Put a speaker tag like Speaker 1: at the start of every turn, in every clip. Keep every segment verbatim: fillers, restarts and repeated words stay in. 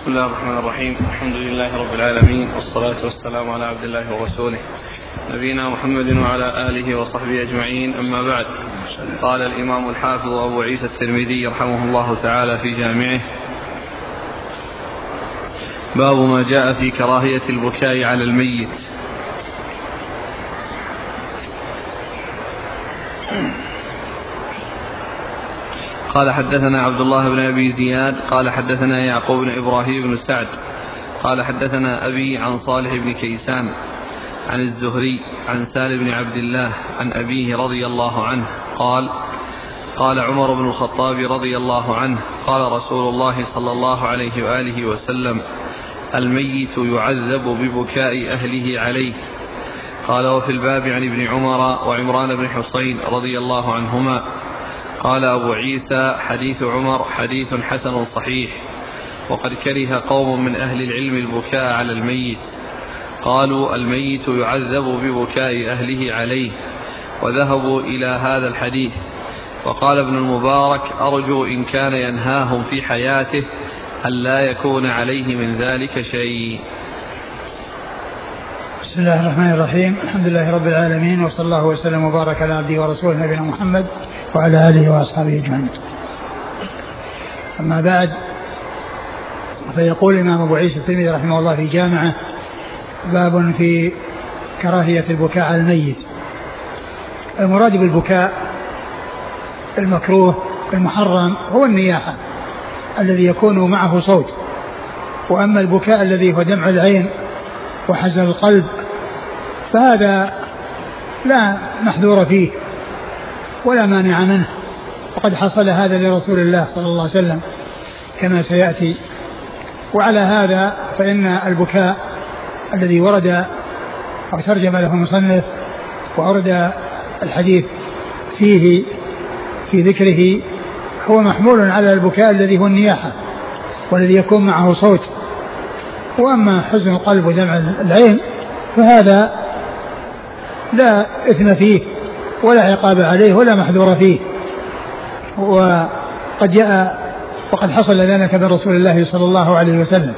Speaker 1: بسم الله الرحمن الرحيم. الحمد لله رب العالمين، والصلاة والسلام على عبد الله ورسوله نبينا محمد وعلى آله وصحبه أجمعين، أما بعد. قال الإمام الحافظ أبو عيسى الترمذي رحمه الله تعالى في جامعه: باب ما جاء في كراهية البكاء على الميت. قال حدثنا عبد الله بن أبي زياد قال حدثنا يعقوب بن إبراهيم بن سعد قال حدثنا أبي عن صالح بن كيسان عن الزهري عن سالم بن عبد الله عن أبيه رضي الله عنه قال: قال عمر بن الخطاب رضي الله عنه: قال رسول الله صلى الله عليه وآله وسلم: الميت يعذب ببكاء أهله عليه. قال: وفي الباب عن ابن عمر وعمران بن حسين رضي الله عنهما. قال أبو عيسى: حديث عمر حديث حسن صحيح، وقد كره قوم من أهل العلم البكاء على الميت، قالوا الميت يعذب ببكاء أهله عليه، وذهبوا إلى هذا الحديث. وقال ابن المبارك: أرجو إن كان ينهاهم في حياته أن لا يكون عليه من ذلك شيء.
Speaker 2: بسم الله الرحمن الرحيم. الحمد لله رب العالمين، وصلى الله وسلم وبارك على عبده ورسوله نبينا محمد وعلى آله وأصحابه أجمعين. أما بعد، فيقول الإمام أبو عيسى الترمذي رحمه الله في جامعه: باب في كراهية البكاء على الميت. المراد بالبكاء المكروه المحرم هو النياحة الذي يكون معه صوت، وأما البكاء الذي هو دمع العين وحزن القلب فهذا لا محذور فيه ولا مانع منه، وقد حصل هذا لرسول الله صلى الله عليه وسلم كما سيأتي. وعلى هذا فإن البكاء الذي ورد أو ترجم له المصنف وأورد الحديث فيه في ذكره هو محمول على البكاء الذي هو النياحة والذي يكون معه صوت. وأما حزن القلب ودمع العين فهذا لا إثم فيه ولا عقاب عليه ولا محذور فيه، وقد جاء وقد حصل ذلك من رسول الله صلى الله عليه وسلم.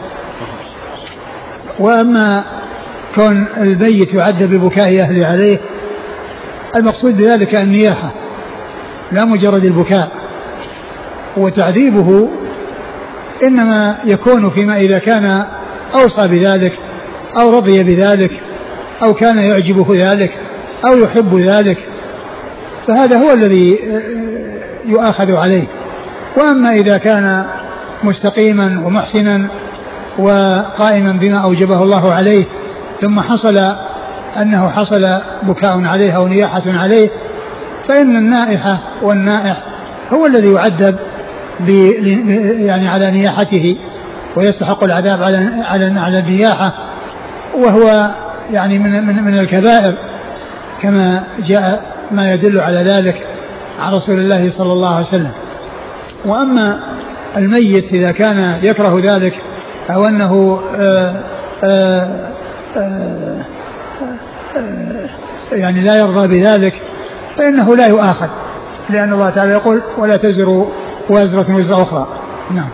Speaker 2: وأما كون الميت يعذب ببكاء أهله عليه، المقصود بذلك النياحة لا مجرد البكاء، وتعذيبه إنما يكون فيما إذا كان أوصى بذلك أو رضي بذلك أو كان يعجبه ذلك أو يحب ذلك، فهذا هو الذي يؤاخذ عليه. وأما إذا كان مستقيما ومحسنا وقائما بما أوجبه الله عليه ثم حصل أنه حصل بكاء عليه أو نياحة عليه، فإن النائحة والنائح هو الذي يعذب يعني على نياحته ويستحق العذاب على على على النياحة، وهو يعني من من من الكبائر كما جاء ما يدل على ذلك عن رسول الله صلى الله عليه وسلم. وأما الميت إذا كان يكره ذلك أو أنه آآ آآ آآ يعني لا يرضى بذلك فإنه لا يؤاخذ، لأن الله تعالى يقول: ولا تزر وازرة وزر أخرى. نعم.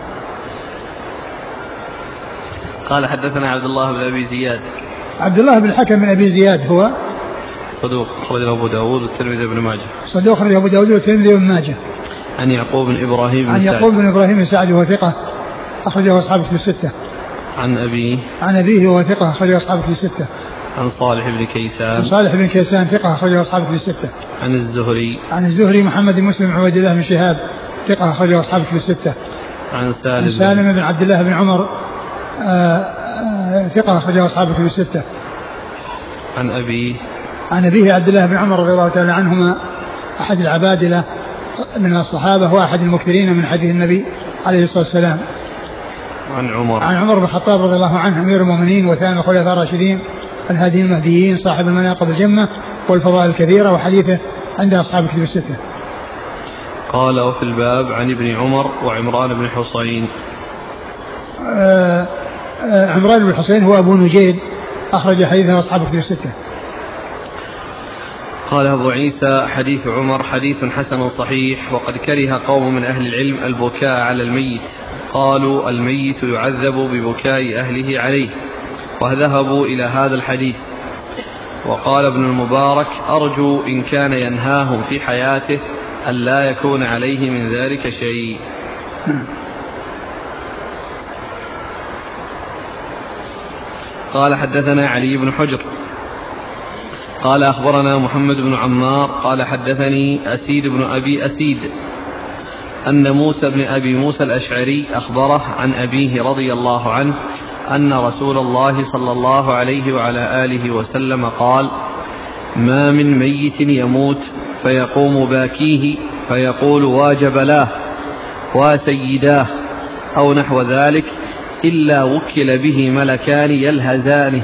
Speaker 1: قال حدثنا عبد الله بن أبي زياد.
Speaker 2: عبد الله بن الحكم بن أبي زياد هو
Speaker 1: صدوق أخرجه أبو داود والترمذي بن ماجه.
Speaker 2: صدوق أخرجه أبو داود والترمذي بن ماجه.
Speaker 1: عن يعقوب بن إبراهيم بن
Speaker 2: عن يعقوب بن إبراهيم بن سعد وهو ثقة أخرجه أصحابه في الستة.
Speaker 1: عن أبيه
Speaker 2: عن أبيه وهو ثقة أخرجه أصحابه في الستة.
Speaker 1: عن صالح بن كيسان.
Speaker 2: عن صالح بن كيسان ثقة أخرجه أصحابه في الستة.
Speaker 1: عن الزهري.
Speaker 2: عن الزهري محمد بن مسلم بن عبد الله بن شهاب ثقة أخرجه أصحابه في الستة.
Speaker 1: عن سالم,
Speaker 2: عن سالم بن عبد الله بن عمر آآ آآ ثقة أخرجه أصحابه في الستة.
Speaker 1: عن أبيه.
Speaker 2: عن أبيه عبد الله بن عمر رضي الله تعالى عنهما أحد العبادلة من الصحابة وأحد المكثرين من حديث النبي عليه الصلاة والسلام.
Speaker 1: عن عمر.
Speaker 2: عن عمر بن الخطاب رضي الله عنه أمير المؤمنين وثاني الخلفاء الراشدين الهاديين المهديين صاحب المناقب الجمة والفضائل الكثيرة، وحديثه عند أصحاب الكتب الستة.
Speaker 1: قال: وفي الباب عن ابن عمر وعمران بن حسين.
Speaker 2: آآ آآ عمران بن حسين هو أبو نجيد أخرج حديثه أصحاب الكتب الستة.
Speaker 1: قال أبو عيسى: حديث عمر حديث حسن صحيح، وقد كره قوم من أهل العلم البكاء على الميت، قالوا الميت يعذب ببكاء أهله عليه، وذهبوا إلى هذا الحديث. وقال ابن المبارك أرجو إن كان ينهاهم في حياته أن لا يكون عليه من ذلك شيء. قال حدثنا علي بن حجر قال أخبرنا محمد بن عمار قال حدثني أسيد بن أبي أسيد أن موسى بن أبي موسى الأشعري أخبره عن أبيه رضي الله عنه أن رسول الله صلى الله عليه وعلى آله وسلم قال: ما من ميت يموت فيقوم باكيه فيقول واجبلاه وسيداه أو نحو ذلك إلا وكل به ملكان يلهزانه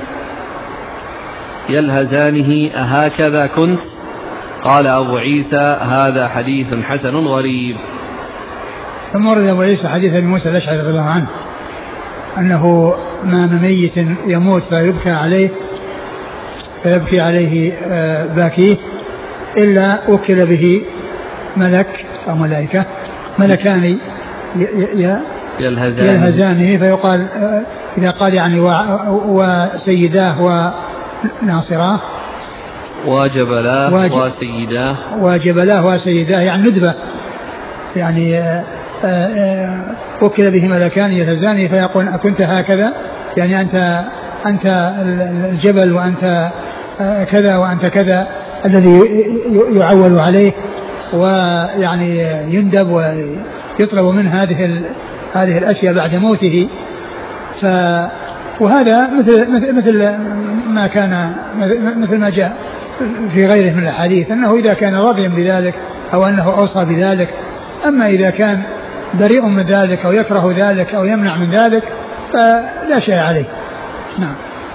Speaker 1: يلهزانه أهكذا كنت؟ قال أبو عيسى: هذا حديث حسن غريب.
Speaker 2: ثم ورد أبو عيسى حديث ابي موسى الأشعري رضي الله عنه أنه ما من ميت يموت فيبكى عليه فيبكي عليه باكيه إلا وكل به ملك أو ملائكة ملكان
Speaker 1: يلهزانه,
Speaker 2: يلهزانه فيقال إذا قال يعني وسيداه وناصراه
Speaker 1: واجبلاه واجب وسيداه
Speaker 2: واجبلاه وسيداه يعني ندبة يعني وكل به ملكان يلهزانه فيقول أكنت هكذا يعني أنت أنت الجبل وأنت كذا وأنت كذا الذي يعول عليه ويعني يندب ويطلب منه هذه هذه الأشياء بعد موته. ف وهذا مثل مثل مثل ما كان مثل ما جاء في غيره من الحديث أنه إذا كان راضيا بذلك أو أنه أوصى بذلك. أما إذا كان بريء من ذلك أو يكره ذلك أو يمنع من ذلك فلا شيء عليه. نعم.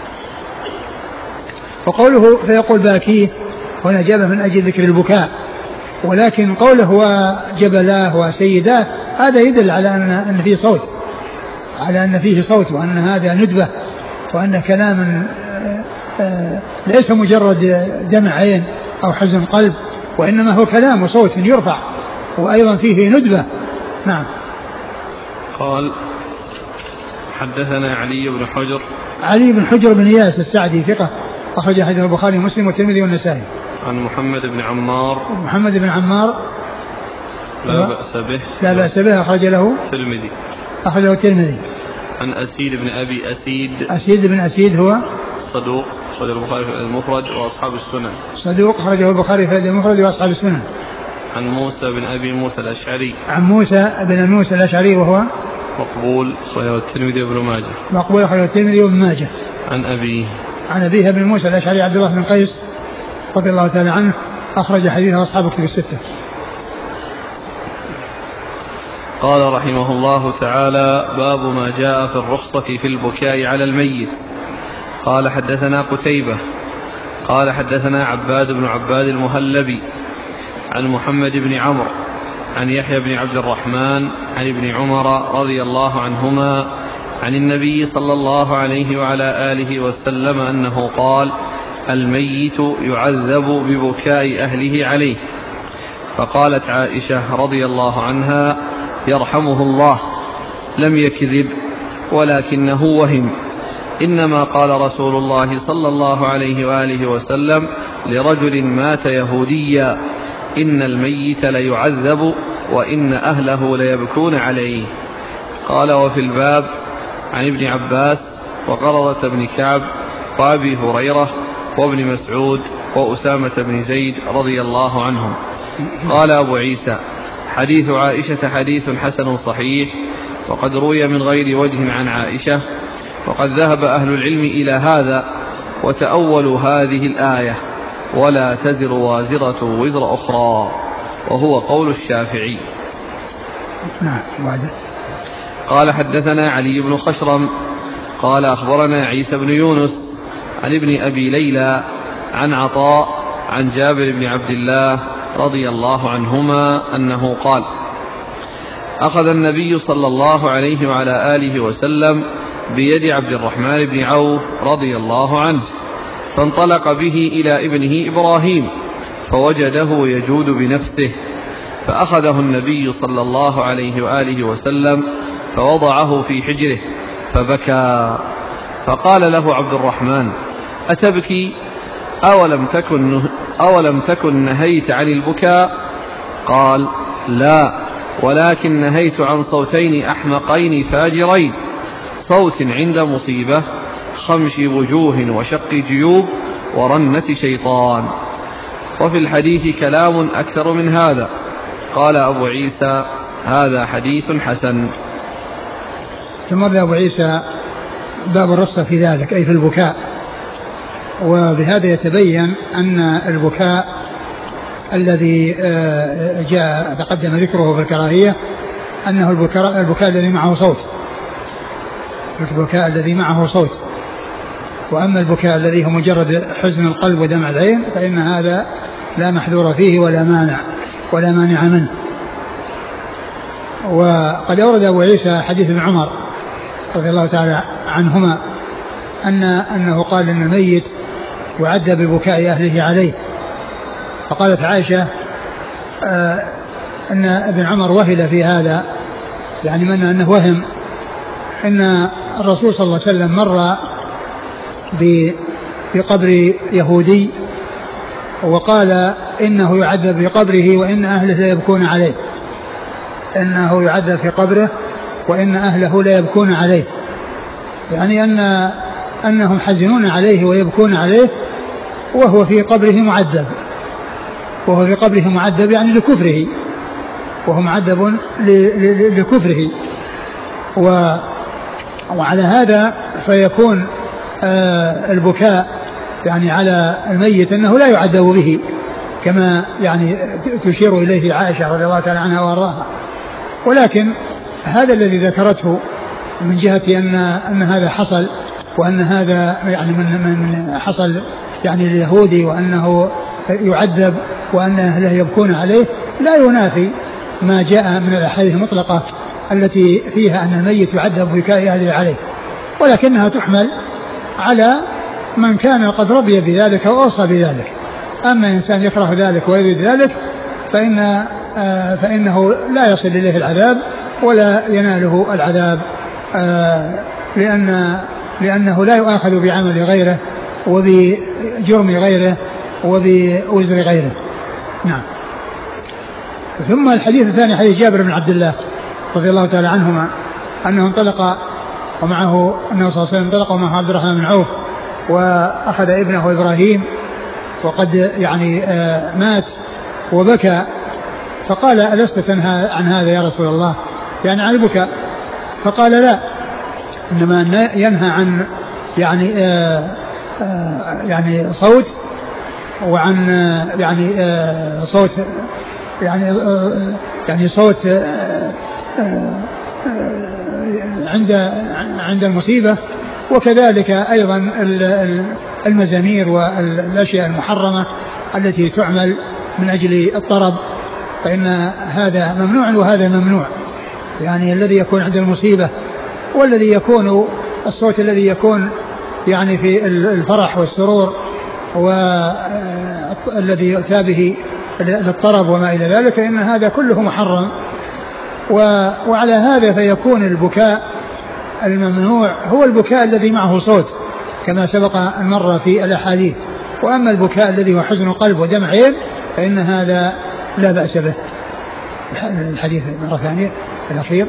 Speaker 2: وقوله فيقول باكيه هنا جابه من أجل ذكر البكاء، ولكن قوله وجبلاه وسيداه هذا يدل على أن فيه صوت على أن فيه صوت وأن هذا ندبة وأن كلام ليس مجرد دمع عين أو حزن قلب وإنما هو كلام وصوت يرفع وأيضا فيه ندبة. نعم.
Speaker 1: قال حدثنا علي بن حجر
Speaker 2: علي بن حجر بن إياس السعدي ثقة أخرج حديث البخاري ومسلم والترمذي والنسائي.
Speaker 1: عن محمد بن عمار
Speaker 2: محمد بن عمار
Speaker 1: لا بأس به
Speaker 2: لا بأس به أخرج له
Speaker 1: الترمذي
Speaker 2: أخرجه الترمذي.
Speaker 1: عن أسيد بن أبي أسيد
Speaker 2: أسيد بن أسيد هو
Speaker 1: صدوق أخرجه البخاري في المفرد وأصحاب السنن.
Speaker 2: صدوق أخرجه البخاري في المفرد وأصحاب السنن.
Speaker 1: عن موسى بن أبي موسى الأشعري
Speaker 2: عن موسى بن موسى الأشعري وهو
Speaker 1: مقبول أخرجه الترمذي وابن ماجه
Speaker 2: مقبول أخرجه الترمذي وابن ماجه.
Speaker 1: عن أبيه
Speaker 2: عن أبيه بن موسى الأشعري عبد الله بن قيس رضي الله تعالى عنه أخرج حديثه أصحاب كتب الستة.
Speaker 1: قال رحمه الله تعالى: باب ما جاء في الرخصة في البكاء على الميت. قال حدثنا قتيبة قال حدثنا عباد بن عباد المهلبي عن محمد بن عمرو عن يحيى بن عبد الرحمن عن ابن عمر رضي الله عنهما عن النبي صلى الله عليه وعلى آله وسلم أنه قال: الميت يعذب ببكاء أهله عليه. فقالت عائشة رضي الله عنها: يرحمه الله، لم يكذب ولكنه وهم، إنما قال رسول الله صلى الله عليه وآله وسلم لرجل مات يهوديا: إن الميت ليعذب وإن أهله ليبكون عليه. قال: وفي الباب عن ابن عباس وقرضة بن كعب وأبي هريرة وابن مسعود وأسامة بن زيد رضي الله عنهم. قال أبو عيسى: حديث عائشة حديث حسن صحيح، وقد روي من غير وجه عن عائشة، وقد ذهب أهل العلم إلى هذا وتأولوا هذه الآية: ولا تزر وازرة وزر أخرى، وهو قول الشافعي. قال حدثنا علي بن خشرم قال أخبرنا عيسى بن يونس عن ابن أبي ليلى عن عطاء عن جابر بن عبد الله رضي الله عنهما أنه قال: أخذ النبي صلى الله عليه وعلى آله وسلم بيد عبد الرحمن بن عوف رضي الله عنه، فانطلق به إلى ابنه إبراهيم فوجده يجود بنفسه، فأخذه النبي صلى الله عليه وآله وسلم فوضعه في حجره فبكى. فقال له عبد الرحمن: أتبكي؟ أولم تكن, أولم تكن نهيت عن البكاء؟ قال: لا، ولكن نهيت عن صوتين أحمقين فاجرين، صوت عند مصيبة، خمش وجوه وشق جيوب ورنة شيطان. وفي الحديث كلام أكثر من هذا. قال أبو عيسى: هذا حديث حسن.
Speaker 2: ثم مر أبو عيسى باب الرصة في ذلك، أي في البكاء. وبهذا يتبين أن البكاء الذي جاء تقدم ذكره في الكراهية أنه البكاء, البكاء الذي معه صوت، البكاء الذي معه صوت. وأما البكاء الذي هو مجرد حزن القلب ودمع العين فإن هذا لا محذور فيه ولا مانع ولا مانع منه. وقد أورد أبو عيسى حديث ابن عمر رضي الله تعالى عنهما أن أنه قال أن الميت يعذب ببكاء أهله عليه. فقالت عائشة آه أن ابن عمر وهل في هذا، يعني من أنه وهم أن الرسول صلى الله عليه وسلم مر بقبر يهودي وقال إنه يعذب بقبره وإن أهله لا يبكون عليه، إنه يعذب في قبره وإن أهله لا يبكون عليه، يعني أن أنهم حزنون عليه ويبكون عليه وهو في قبره معذب، وهو في قبره معذب يعني لكفره، وهو معذب لكفره. و وعلى هذا فيكون آه البكاء يعني على الميت أنه لا يعذب به كما يعني تشير إليه عائشة رضي الله تعالى عنها وارضاها. ولكن هذا الذي ذكرته من جهة أن أن هذا حصل، وأن هذا يعني من من حصل يعني اليهودي وأنه يعذب وأن أهله يبكون عليه، لا ينافي ما جاء من الأحاديث المطلقة التي فيها أن الميت يعذب ببكاء أهله عليه، ولكنها تحمل على من كان قد رضي بذلك أو أوصى بذلك. أما إنسان يكره ذلك ويريد ذلك فإن آه فإنه لا يصل إليه العذاب ولا يناله العذاب، آه لأن لأنه لا يؤاخذ بعمل غيره وبجرم غيره وبوزر غيره. نعم. ثم الحديث الثاني حديث جابر بن عبد الله رضي الله تعالى عنهما أنه انطلق ومعه أنه صلى الله عليه وسلم انطلق ومعه عبد الرحمن بن عوف وأخذ ابنه إبراهيم وقد يعني آه مات وبكى، فقال: ألست تنهى عن هذا يا رسول الله، يعني عن البكاء؟ فقال: لا، إنما ينهى عن يعني آآ آآ يعني صوت، وعن يعني صوت يعني يعني صوت عند عند المصيبة، وكذلك أيضا المزامير والأشياء المحرمة التي تعمل من أجل الطرب، فإن هذا ممنوع وهذا ممنوع، يعني الذي يكون عند المصيبة والذي يكون الصوت الذي يكون يعني في الفرح والسرور والذي يؤتى به للطرب وما إلى ذلك، فإن هذا كله محرم. وعلى هذا فيكون البكاء الممنوع هو البكاء الذي معه صوت كما سبق أن مر في الأحاديث. وأما البكاء الذي هو حزن القلب ودمع عين فإن هذا لا بأس به. الحديث مرة ثانية الأخير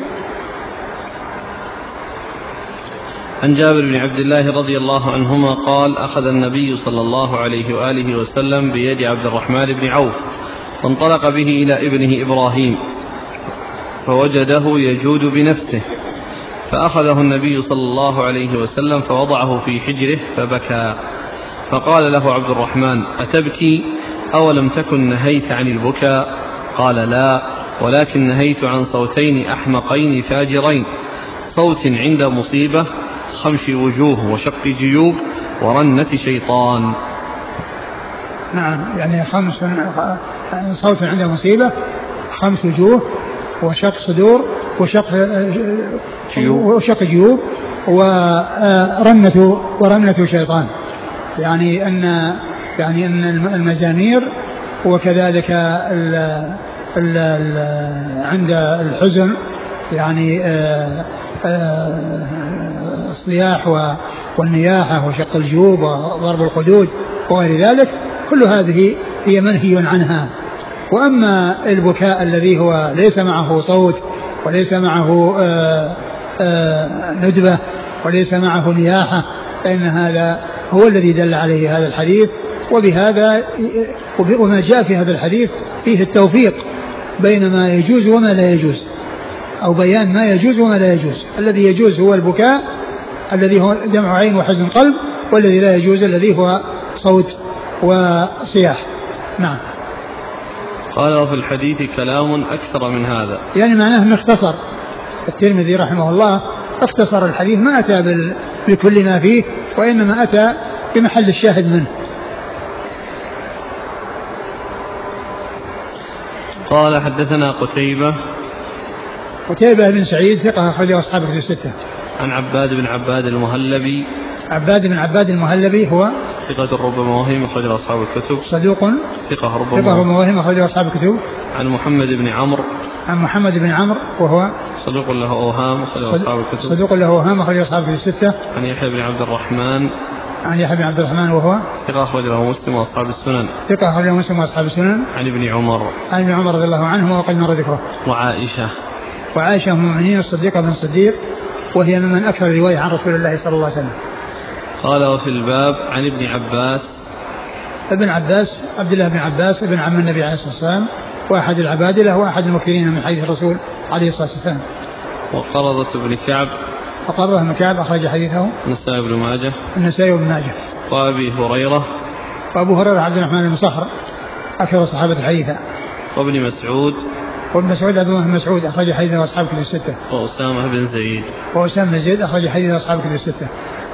Speaker 1: عن جابر بن عبد الله رضي الله عنهما قال: أخذ النبي صلى الله عليه وآله وسلم بيد عبد الرحمن بن عوف فانطلق به إلى ابنه إبراهيم فوجده يجود بنفسه، فأخذه النبي صلى الله عليه وسلم فوضعه في حجره فبكى. فقال له عبد الرحمن: أتبكي؟ أولم تكن نهيت عن البكاء؟ قال: لا، ولكن نهيت عن صوتين أحمقين فاجرين، صوت عند مصيبة، خمش وجوه وشق جيوب ورنة شيطان.
Speaker 2: نعم، يعني خمس صوت عند مصيبة، خمس وجوه وشق صدور وشق جيوب, وشق جيوب ورنة ورنة شيطان، يعني أن يعني أن المزامير وكذلك ال ال ال عند الحزن يعني آآ آآ الصياح والنياحة وشق الجيوب وضرب الخدود وغير ذلك، كل هذه هي منهي عنها. وأما البكاء الذي هو ليس معه صوت وليس معه آآ آآ ندبة وليس معه نياحة، فإن هذا هو الذي دل عليه هذا الحديث. وبهذا وما جاء في هذا الحديث فيه التوفيق بين ما يجوز وما لا يجوز، أو بيان ما يجوز وما لا يجوز. الذي يجوز هو البكاء الذي هو دمع عين وحزن قلب، والذي لا يجوز الذي هو صوت وصياح. نعم.
Speaker 1: قال وفي الحديث كلام أكثر من هذا،
Speaker 2: يعني معناه أنه اختصر الترمذي رحمه الله، اختصر الحديث، ما أتى بكل ما فيه، وإنما أتى بمحل الشاهد منه.
Speaker 1: قال حدثنا قتيبة
Speaker 2: قتيبة بن سعيد ثقة أخرجه أصحاب الكتب الستة.
Speaker 1: عن عباد بن عباد المهلبي
Speaker 2: عباد بن عباد المهلبي هو
Speaker 1: ثقة ربما وهم أخرجه أصحاب الكتب.
Speaker 2: صدوق
Speaker 1: ثقة ربما
Speaker 2: ثقة ربما وهم أخرجه أصحاب الكتب.
Speaker 1: عن محمد بن عمرو
Speaker 2: عن محمد بن عمرو وهو
Speaker 1: صدوق له أوهام أخرجه أصحاب الكتب.
Speaker 2: صدوق له أوهام أخرجه أصحاب الكتب الستة.
Speaker 1: عن يحيى بن عبد الرحمن
Speaker 2: عن يحيى بن عبد الرحمن وهو
Speaker 1: ثقة أخرجه مسلم وأصحاب السنن.
Speaker 2: ثقة أخرجه مسلم وأصحاب السنن.
Speaker 1: عن ابن عمر
Speaker 2: عن ابن عمر رضي الله عنه وقد مر ذكره.
Speaker 1: وعائشة
Speaker 2: وعائشة أم المؤمنين الصديقة بن الصديق، وهي ممن أكثر رواية عن رسول الله صلى الله عليه وسلم.
Speaker 1: قال وفي الباب عن ابن عباس
Speaker 2: ابن عباس عبد الله بن عباس ابن عم النبي عليه الصلاة والسلام، وأحد العبادلة وأحد المكثرين من حديث الرسول عليه الصلاة والسلام.
Speaker 1: وقرضة بن كعب
Speaker 2: وقرضة بن كعب أخرج حديثه
Speaker 1: النسائي بن ماجه
Speaker 2: النسائي بن ماجه.
Speaker 1: وأبي هريرة
Speaker 2: وأبو هريرة عبد الرحمن بن صخر أكثر الصحابة حديثا.
Speaker 1: وابن مسعود
Speaker 2: وابن مسعود عبد الله بن مسعود أخرج حديثه أصحاب كتب الستة.
Speaker 1: وأسامة بن زيد
Speaker 2: وأسامة بن زيد أخرج حديثه أصحاب كتب الستة.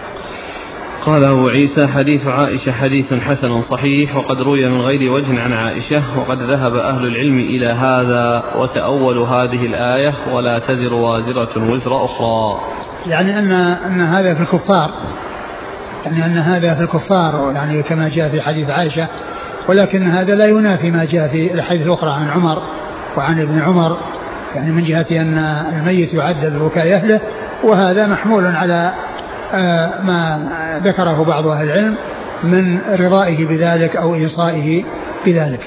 Speaker 1: قال أبو عيسى حديث عائشة حديث حسن صحيح، وقد روي من غير وجه عن عائشة، وقد ذهب أهل العلم إلى هذا وتأول هذه الآية ولا تزر وازرة وزر أخرى.
Speaker 2: يعني أن أن هذا في الكفار، يعني أن هذا في الكفار يعني كما جاء في حديث عائشة، ولكن هذا لا ينافي ما جاء في الحديث الأخرى عن عمر وعن ابن عمر، يعني من جهة أن الميت يعذب ببكاء أهله، وهذا محمول على ما ذكره بعض أهل العلم من رضائه بذلك أو إيصائه بذلك.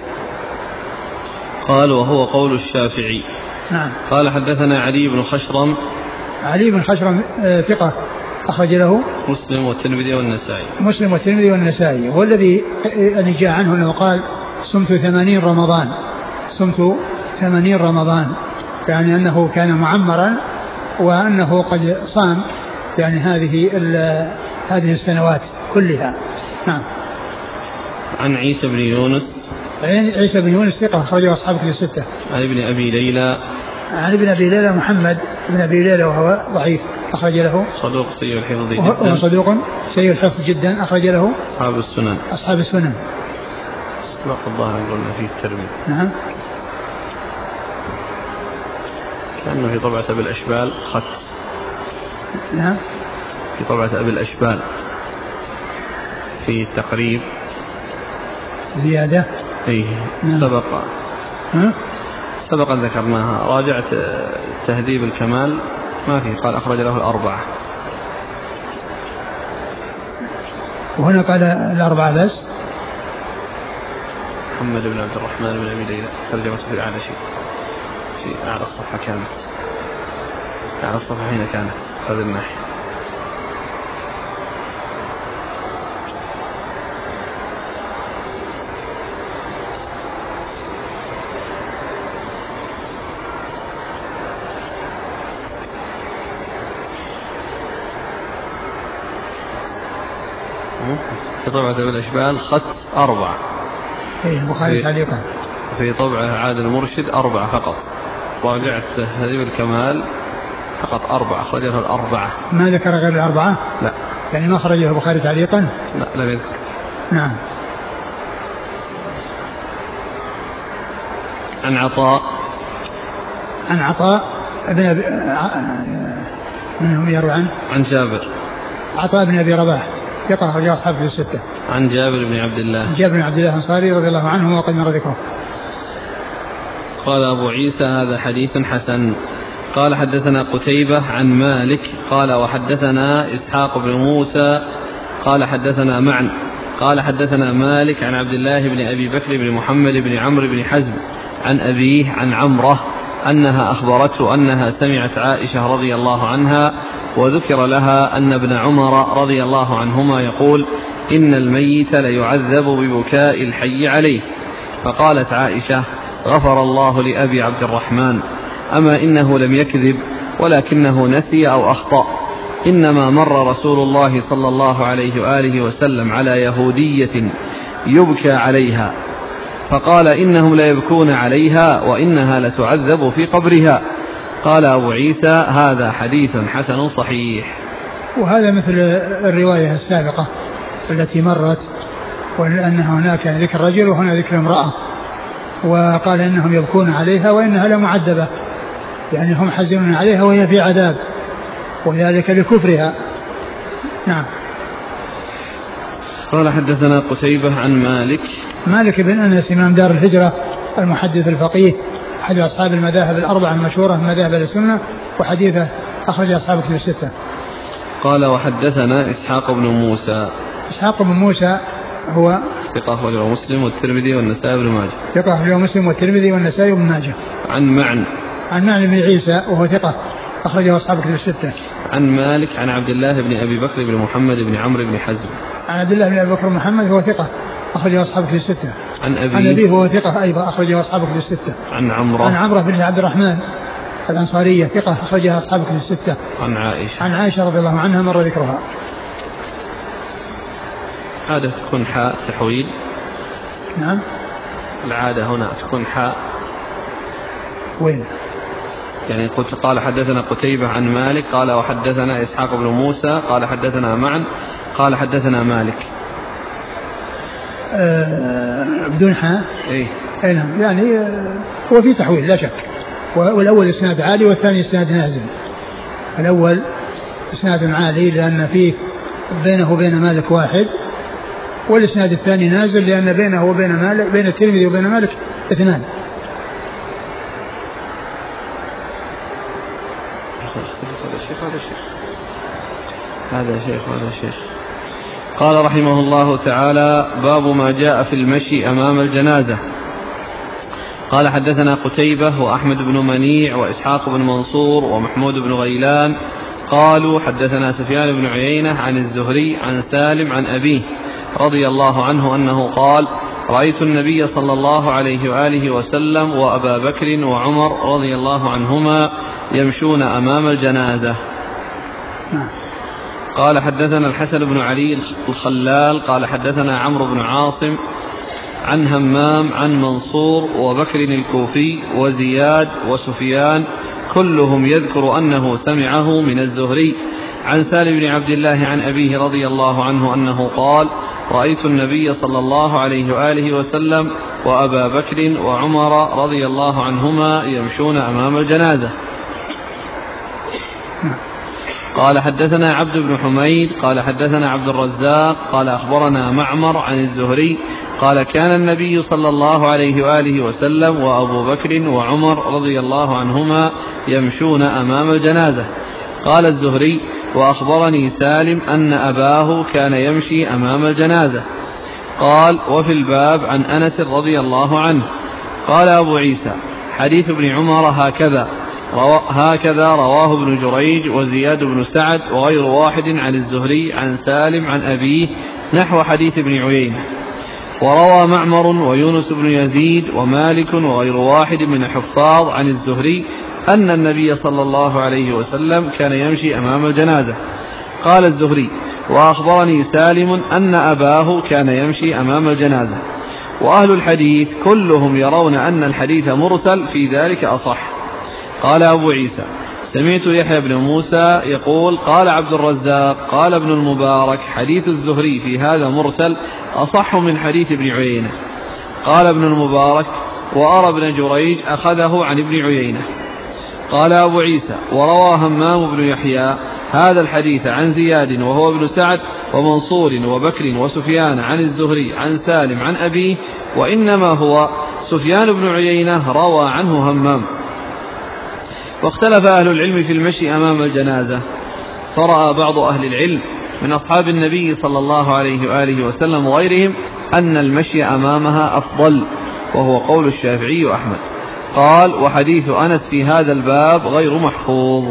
Speaker 1: قال وهو قول الشافعي.
Speaker 2: نعم.
Speaker 1: قال حدثنا علي بن خشرم
Speaker 2: علي بن خشرم ثقة أخرج له
Speaker 1: مسلم والترمذي والنسائي.
Speaker 2: مسلم والترمذي والنسائي، هو الذي أن جاء عنه أنه قال صمت ثمانين رمضان صمت ثمانين رمضان، يعني أنه كان معمرا وأنه قد صام يعني هذه هذه السنوات كلها. نعم.
Speaker 1: عن عيسى بن يونس
Speaker 2: عيسى بن يونس ثقة أخرجه أصحاب الكتب الستة.
Speaker 1: عن ابن أبي ليلى
Speaker 2: عن ابن أبي ليلى محمد بن أبي ليلى وهو ضعيف أخرج له
Speaker 1: صدوق سيء الحفظ جدا
Speaker 2: وهو صدوق سيء الحفظ جدا أخرج له
Speaker 1: أصحاب السنن
Speaker 2: أصحاب السنن.
Speaker 1: سبق الظاهر قلنا فيه الترمذي.
Speaker 2: نعم.
Speaker 1: كأنه في طبعة أبي الأشبال خط.
Speaker 2: نعم.
Speaker 1: في طبعة أبي الأشبال في التقريب
Speaker 2: زيادة.
Speaker 1: أي
Speaker 2: نعم.
Speaker 1: سبق
Speaker 2: ها؟
Speaker 1: سبق أن ذكرناها. راجعت تهذيب الكمال ما فيه، قال أخرج له الأربعة،
Speaker 2: وهنا قال الأربعة بس.
Speaker 1: محمد بن عبد الرحمن بن أبي ليلى ترجمته في الأعلى شيء في أعلى الصفحة كانت أعلى الصفحة هنا كانت هذه الناحية. في طبعة أبي الأشبال خط أربعة.
Speaker 2: إيه البخاري تعليقا.
Speaker 1: في طبعة عاد المرشد أربعة فقط. راجعت تهذيب الكمال فقط أربعة، أخرجها الأربعة.
Speaker 2: ما ذكر غير الأربعة؟
Speaker 1: لا.
Speaker 2: يعني ما خرجه البخاري تعليقا؟
Speaker 1: لا لم يذكر.
Speaker 2: نعم.
Speaker 1: عن عطاء
Speaker 2: عن عطاء ابن أبي من هم يروي عنه؟
Speaker 1: عن جابر
Speaker 2: عطاء بن أبي رباح ثقة أخرجه أصحاب الكتب الستة.
Speaker 1: عن جابر بن عبد الله
Speaker 2: جابر بن عبد الله الأنصاري رضي الله عنه وقد مر ذكره.
Speaker 1: قال أبو عيسى هذا حديث حسن. قال حدثنا قتيبة عن مالك قال وحدثنا إسحاق بن موسى قال حدثنا معن قال حدثنا مالك عن عبد الله بن أبي بكر بن محمد بن عمرو بن حزم عن أبيه عن عمره أنها أخبرته أنها سمعت عائشة رضي الله عنها وذكر لها أن ابن عمر رضي الله عنهما يقول إن الميت ليعذب ببكاء الحي عليه. فقالت عائشة غفر الله لأبي عبد الرحمن أما إنه لم يكذب ولكنه نسي أو أخطأ إنما مر رسول الله صلى الله عليه وآله وسلم على يهودية يبكى عليها فقال إنهم لا يبكون عليها وإنها لتعذب في قبرها. قال أبو عيسى هذا حديث حسن صحيح.
Speaker 2: وهذا مثل الرواية السابقة التي مرت وأن هناك ذكر رجل وهنا ذكر امرأة وقال إنهم يبكون عليها وإنها لمعذبة يعني هم حزنون عليها وهي في عذاب وذلك لكفرها. نعم.
Speaker 1: قال حدثنا قتيبة عن مالك
Speaker 2: مالك بن أنس إمام دار الهجرة المحدث الفقيه أحد أصحاب المذاهب الأربعة المشهورة من مذاهب السنة وحديثه أخرج أصحاب كتب الستة.
Speaker 1: قال وحدثنا إسحاق بن موسى
Speaker 2: إسحاق بن موسى هو
Speaker 1: ثقة أخرجه مسلم والترمذي والنسائي بن ماجه
Speaker 2: ثقة أخرجه مسلم والترمذي والنسائي بن ماجه.
Speaker 1: عن معن
Speaker 2: عن معن بن عيسى وهو ثقة أخرجه أصحاب كتب الستة.
Speaker 1: عن مالك عن عبد الله بن أبي بكر بن محمد بن عمرو بن حزم
Speaker 2: عن عبد الله بن أبي بكر محمد هو ثقة أخرجه أصحاب كتب الستة.
Speaker 1: عن أبيه
Speaker 2: عن أبيه هو ثقة أيضا أخرجه أصحاب كتب الستة.
Speaker 1: عن عمرو
Speaker 2: عن عمرو بن عبد الرحمن الأنصارية ثقة أخرجها أصحاب كتب الستة.
Speaker 1: عن عائشة
Speaker 2: عن عائشة رضي الله عنها مر ذكرها.
Speaker 1: عادة تكون حاء تحويل.
Speaker 2: نعم.
Speaker 1: العادة هنا تكون حاء.
Speaker 2: وين؟
Speaker 1: يعني قلت قال حدثنا قتيبة عن مالك قال وحدثنا إسحاق بن موسى قال حدثنا معن قال حدثنا مالك.
Speaker 2: آه بدون حاء.
Speaker 1: إيه.
Speaker 2: أي نعم يعني آه هو في تحويل لا شك والأول إسناد عالي والثاني إسناد نازل. الأول إسناد عالي لأن فيه بينه وبين مالك واحد والإسناد الثاني نازل لأن بينه وبين مالك بين الترمذي وبين مالك اثنان.
Speaker 1: هذا شيخ هذا شيخ هذا شيخ هذا شيخ. قال رحمه الله تعالى باب ما جاء في المشي أمام الجنازة. قال حدثنا قتيبة وأحمد بن منيع وإسحاق بن منصور ومحمود بن غيلان قالوا حدثنا سفيان بن عيينة عن الزهري عن سالم عن أبيه رضي الله عنه أنه قال رأيت النبي صلى الله عليه وآله وسلم وأبا بكر وعمر رضي الله عنهما يمشون أمام الجنازة. قال حدثنا الحسن بن علي الخلال قال حدثنا عمرو بن عاصم عن همام عن منصور وبكر الكوفي وزياد وسفيان كلهم يذكر أنه سمعه من الزهري عن سالم بن عبد الله عن أبيه رضي الله عنه أنه قال رأيت النبي صلى الله عليه وآله وسلم وأبا بكر وعمر رضي الله عنهما يمشون أمام الجنازة. قال حدثنا عبد بن حميد قال حدثنا عبد الرزاق قال أخبرنا معمر عن الزهري قال كان النبي صلى الله عليه وآله وسلم وأبو بكر وعمر رضي الله عنهما يمشون أمام الجنازة. قال الزهري وأخبرني سالم أن أباه كان يمشي أمام الجنازة. قال وفي الباب عن أنس رضي الله عنه. قال أبو عيسى حديث ابن عمر هكذا روا هكذا رواه ابن جريج وزياد بن سعد وغير واحد عن الزهري عن سالم عن أبيه نحو حديث ابن عيينة. وروى معمر ويونس بن يزيد ومالك وغير واحد من الحفاظ عن الزهري أن النبي صلى الله عليه وسلم كان يمشي أمام الجنازة. قال الزهري وأخبرني سالم أن أباه كان يمشي أمام الجنازة. وأهل الحديث كلهم يرون أن الحديث مرسل في ذلك أصح. قال أبو عيسى سمعت يحيى بن موسى يقول قال عبد الرزاق قال ابن المبارك حديث الزهري في هذا مرسل أصح من حديث ابن عيينة. قال ابن المبارك وأرى ابن جريج أخذه عن ابن عيينة. قال أبو عيسى وروى همام بن يحيى هذا الحديث عن زياد وهو ابن سعد ومنصور وبكر وسفيان عن الزهري عن سالم عن أبيه وإنما هو سفيان بن عيينة روى عنه همام. واختلف أهل العلم في المشي أمام الجنازة، فرأى بعض أهل العلم من أصحاب النبي صلى الله عليه وآله وسلم وغيرهم أن المشي أمامها أفضل، وهو قول الشافعي وأحمد. قال: وحديث أنس في هذا الباب غير محفوظ.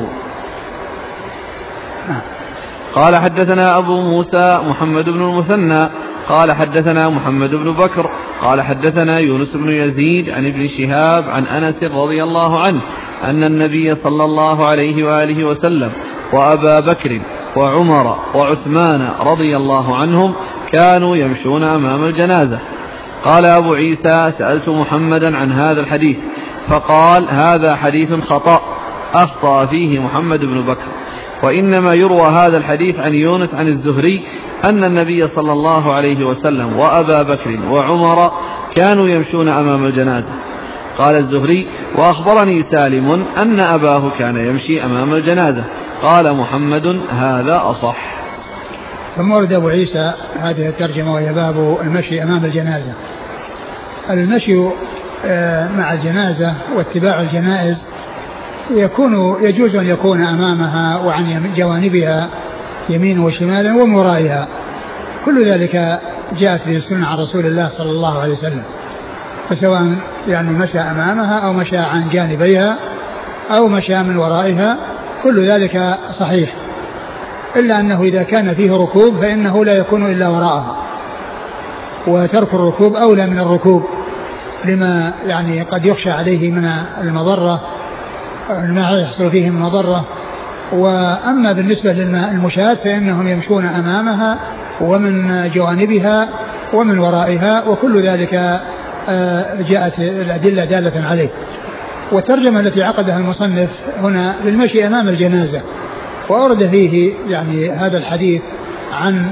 Speaker 1: قال: حدثنا أبو موسى محمد بن المثنى قال حدثنا محمد بن بكر قال حدثنا يونس بن يزيد عن ابن شهاب عن أنس رضي الله عنه أن النبي صلى الله عليه وآله وسلم وأبا بكر وعمر وعثمان رضي الله عنهم كانوا يمشون أمام الجنازة. قال أبو عيسى: سألت محمدا عن هذا الحديث فقال: هذا حديث خطأ أخطأ فيه محمد بن بكر، وإنما يروى هذا الحديث عن يونس عن الزهري أن النبي صلى الله عليه وسلم وأبا بكر وعمر كانوا يمشون أمام الجنازة. قال الزهري: وأخبرني سالم أن أباه كان يمشي أمام الجنازة. قال محمد: هذا أصح.
Speaker 2: ثم ورد أبو عيسى هذه الترجمة وهي باب المشي أمام الجنازة. المشي مع الجنازة واتباع الجنائز يكون يجوز أن يكون أمامها وعن جوانبها يمين وشمالا ومن ورائها، كل ذلك جاءت به السنة عن رسول الله صلى الله عليه وسلم، فسواء يعني مشى أمامها أو مشى عن جانبيها أو مشى من ورائها كل ذلك صحيح، إلا أنه إذا كان فيه ركوب فإنه لا يكون إلا وراءها، وترك الركوب أولى من الركوب لما يعني قد يخشى عليه من المضرة ما يحصل فيه من مضرة. وأما بالنسبة للمشاة فإنهم يمشون أمامها ومن جوانبها ومن ورائها، وكل ذلك جاءت الأدلة دالة عليه. والترجمة التي عقدها المصنف هنا للمشي أمام الجنازة، وأورد فيه يعني هذا الحديث عن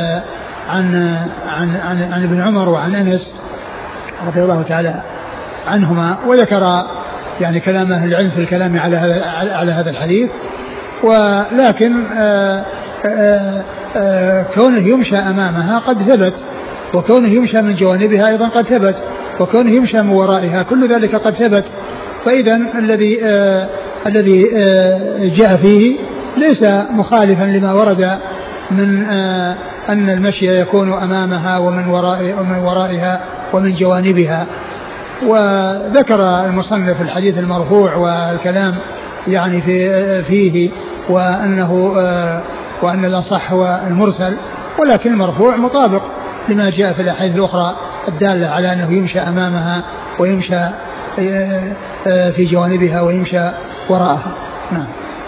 Speaker 2: عن عن عن, عن ابن عمر وعن أنس رضي الله تعالى عنهما، وذكر يعني كلام أهل العلم في الكلام على هذا على هذا الحديث. ولكن آآ آآ آآ كونه يمشى أمامها قد ثبت، وكونه يمشى من جوانبها أيضا قد ثبت، وكونه يمشى من ورائها كل ذلك قد ثبت. فإذا الذي الذي جاء فيه ليس مخالفا لما ورد من أن المشي يكون أمامها ومن ورائها ومن ورائها ومن جوانبها. وذكر المصنف الحديث المرفوع والكلام يعني في فيه وأنه وأن الأصح هو المرسل، ولكن المرفوع مطابق لما جاء في الأحاديث الأخرى الدالة على أنه يمشى أمامها ويمشى في جوانبها ويمشى وراءها. نعم.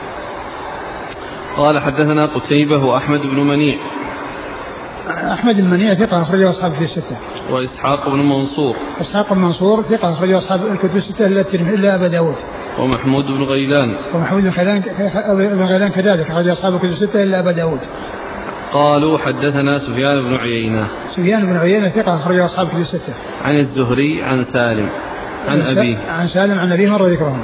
Speaker 1: قال: حدثنا قتيبة وأحمد بن منيع.
Speaker 2: أحمد بن منيع ثقة أخرجه أصحاب الكتب الستة.
Speaker 1: وإسحاق بن منصور.
Speaker 2: إسحاق بن منصور ثقة أخرجه أصحاب الكتب الستة إلا الترمذي إلا أبا داود.
Speaker 1: ومحمود بن غيلان.
Speaker 2: ومحمود بن غيلان بن غيلان كذلك أخرجه أصحاب الكتب الستة إلا أبا داود.
Speaker 1: قالوا: حدثنا سفيان بن عيينة.
Speaker 2: سفيان بن عيينة ثقة أخرجه أصحاب الكتب الستة.
Speaker 1: عن الزهري عن سالم عن أبيه.
Speaker 2: عن سالم عن أبيه مرة ذكرهم.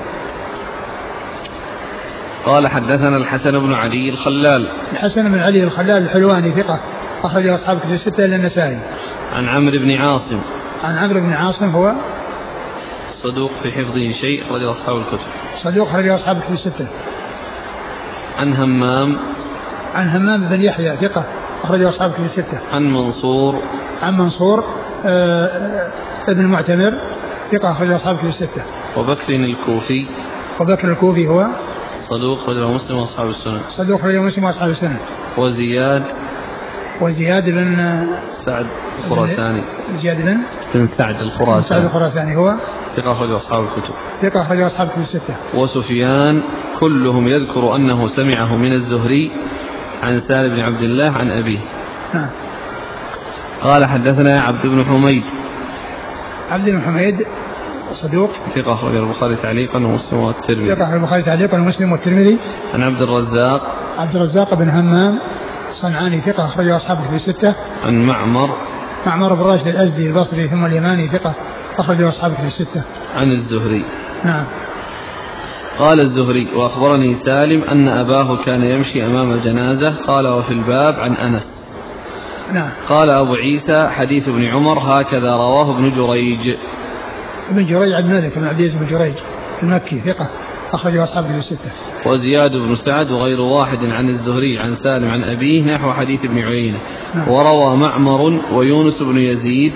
Speaker 1: قال: حدثنا الحسن بن علي الخلال.
Speaker 2: الحسن بن علي الخلال الحلواني ثقة أخرجه أصحاب الكتب الستة إلا النسائي.
Speaker 1: عن عمرو بن عاصم.
Speaker 2: عن عمرو بن عاصم هو
Speaker 1: صدوق في حفظه شيء أخرجه أصحاب الكتب.
Speaker 2: صدوق أخرجه أصحاب الكتب الستة.
Speaker 1: عن همام.
Speaker 2: عن همام بن يحيى ثقة أخرجه أصحاب الكتب الستة.
Speaker 1: عن منصور.
Speaker 2: عن منصور آه ابن معتمر ثقة أخرجه أصحاب الكتب الستة.
Speaker 1: وبكر الكوفي.
Speaker 2: وبكر الكوفي هو
Speaker 1: صدوق أخرجه مسلم وأصحاب السنن.
Speaker 2: صدوق أخرجه مسلم وأصحاب السنن.
Speaker 1: وزياد.
Speaker 2: وزياد بن
Speaker 1: سعد الخراساني.
Speaker 2: زياد بن
Speaker 1: بن سعد الخراساني.
Speaker 2: سعد الخراساني هو
Speaker 1: ثقة أخرجه أصحاب الكتب.
Speaker 2: ثقة أخرجه أصحاب الكتب الستة.
Speaker 1: وسفيان كلهم يذكر أنه سمعه من الزهري عن سالم بن عبد الله عن أبيه.
Speaker 2: نعم.
Speaker 1: قال: حدثنا عبد بن حميد.
Speaker 2: عبد بن حميد صدوق
Speaker 1: ثقة أخرجه البخاري تعليقا ومسلم والترمذي.
Speaker 2: ثقة أخرجه البخاري تعليقا ومسلم والترمذي.
Speaker 1: عن عبد الرزاق.
Speaker 2: عبد الرزاق بن همام صنعاني ثقة أخرجه أصحاب الكتب الستة.
Speaker 1: عن معمر.
Speaker 2: معمر بن راشد الأزدي البصري ثم اليماني ثقة أخرجه أصحاب الكتب الستة.
Speaker 1: عن الزهري.
Speaker 2: نعم.
Speaker 1: قال الزهري: وأخبرني سالم أن أباه كان يمشي أمام الجنازة. قال: وفي الباب عن أنس.
Speaker 2: نعم.
Speaker 1: قال أبو عيسى: حديث ابن عمر هكذا رواه ابن جريج.
Speaker 2: ابن جريج عبد الملك بن عبد العزيز بن جريج المكي ثقة أخرجه أصحاب الكتب الستة.
Speaker 1: وزياد بن سعد وغير واحد عن الزهري عن سالم عن أبيه نحو حديث ابن عيينة. نعم. وروى معمر ويونس بن يزيد.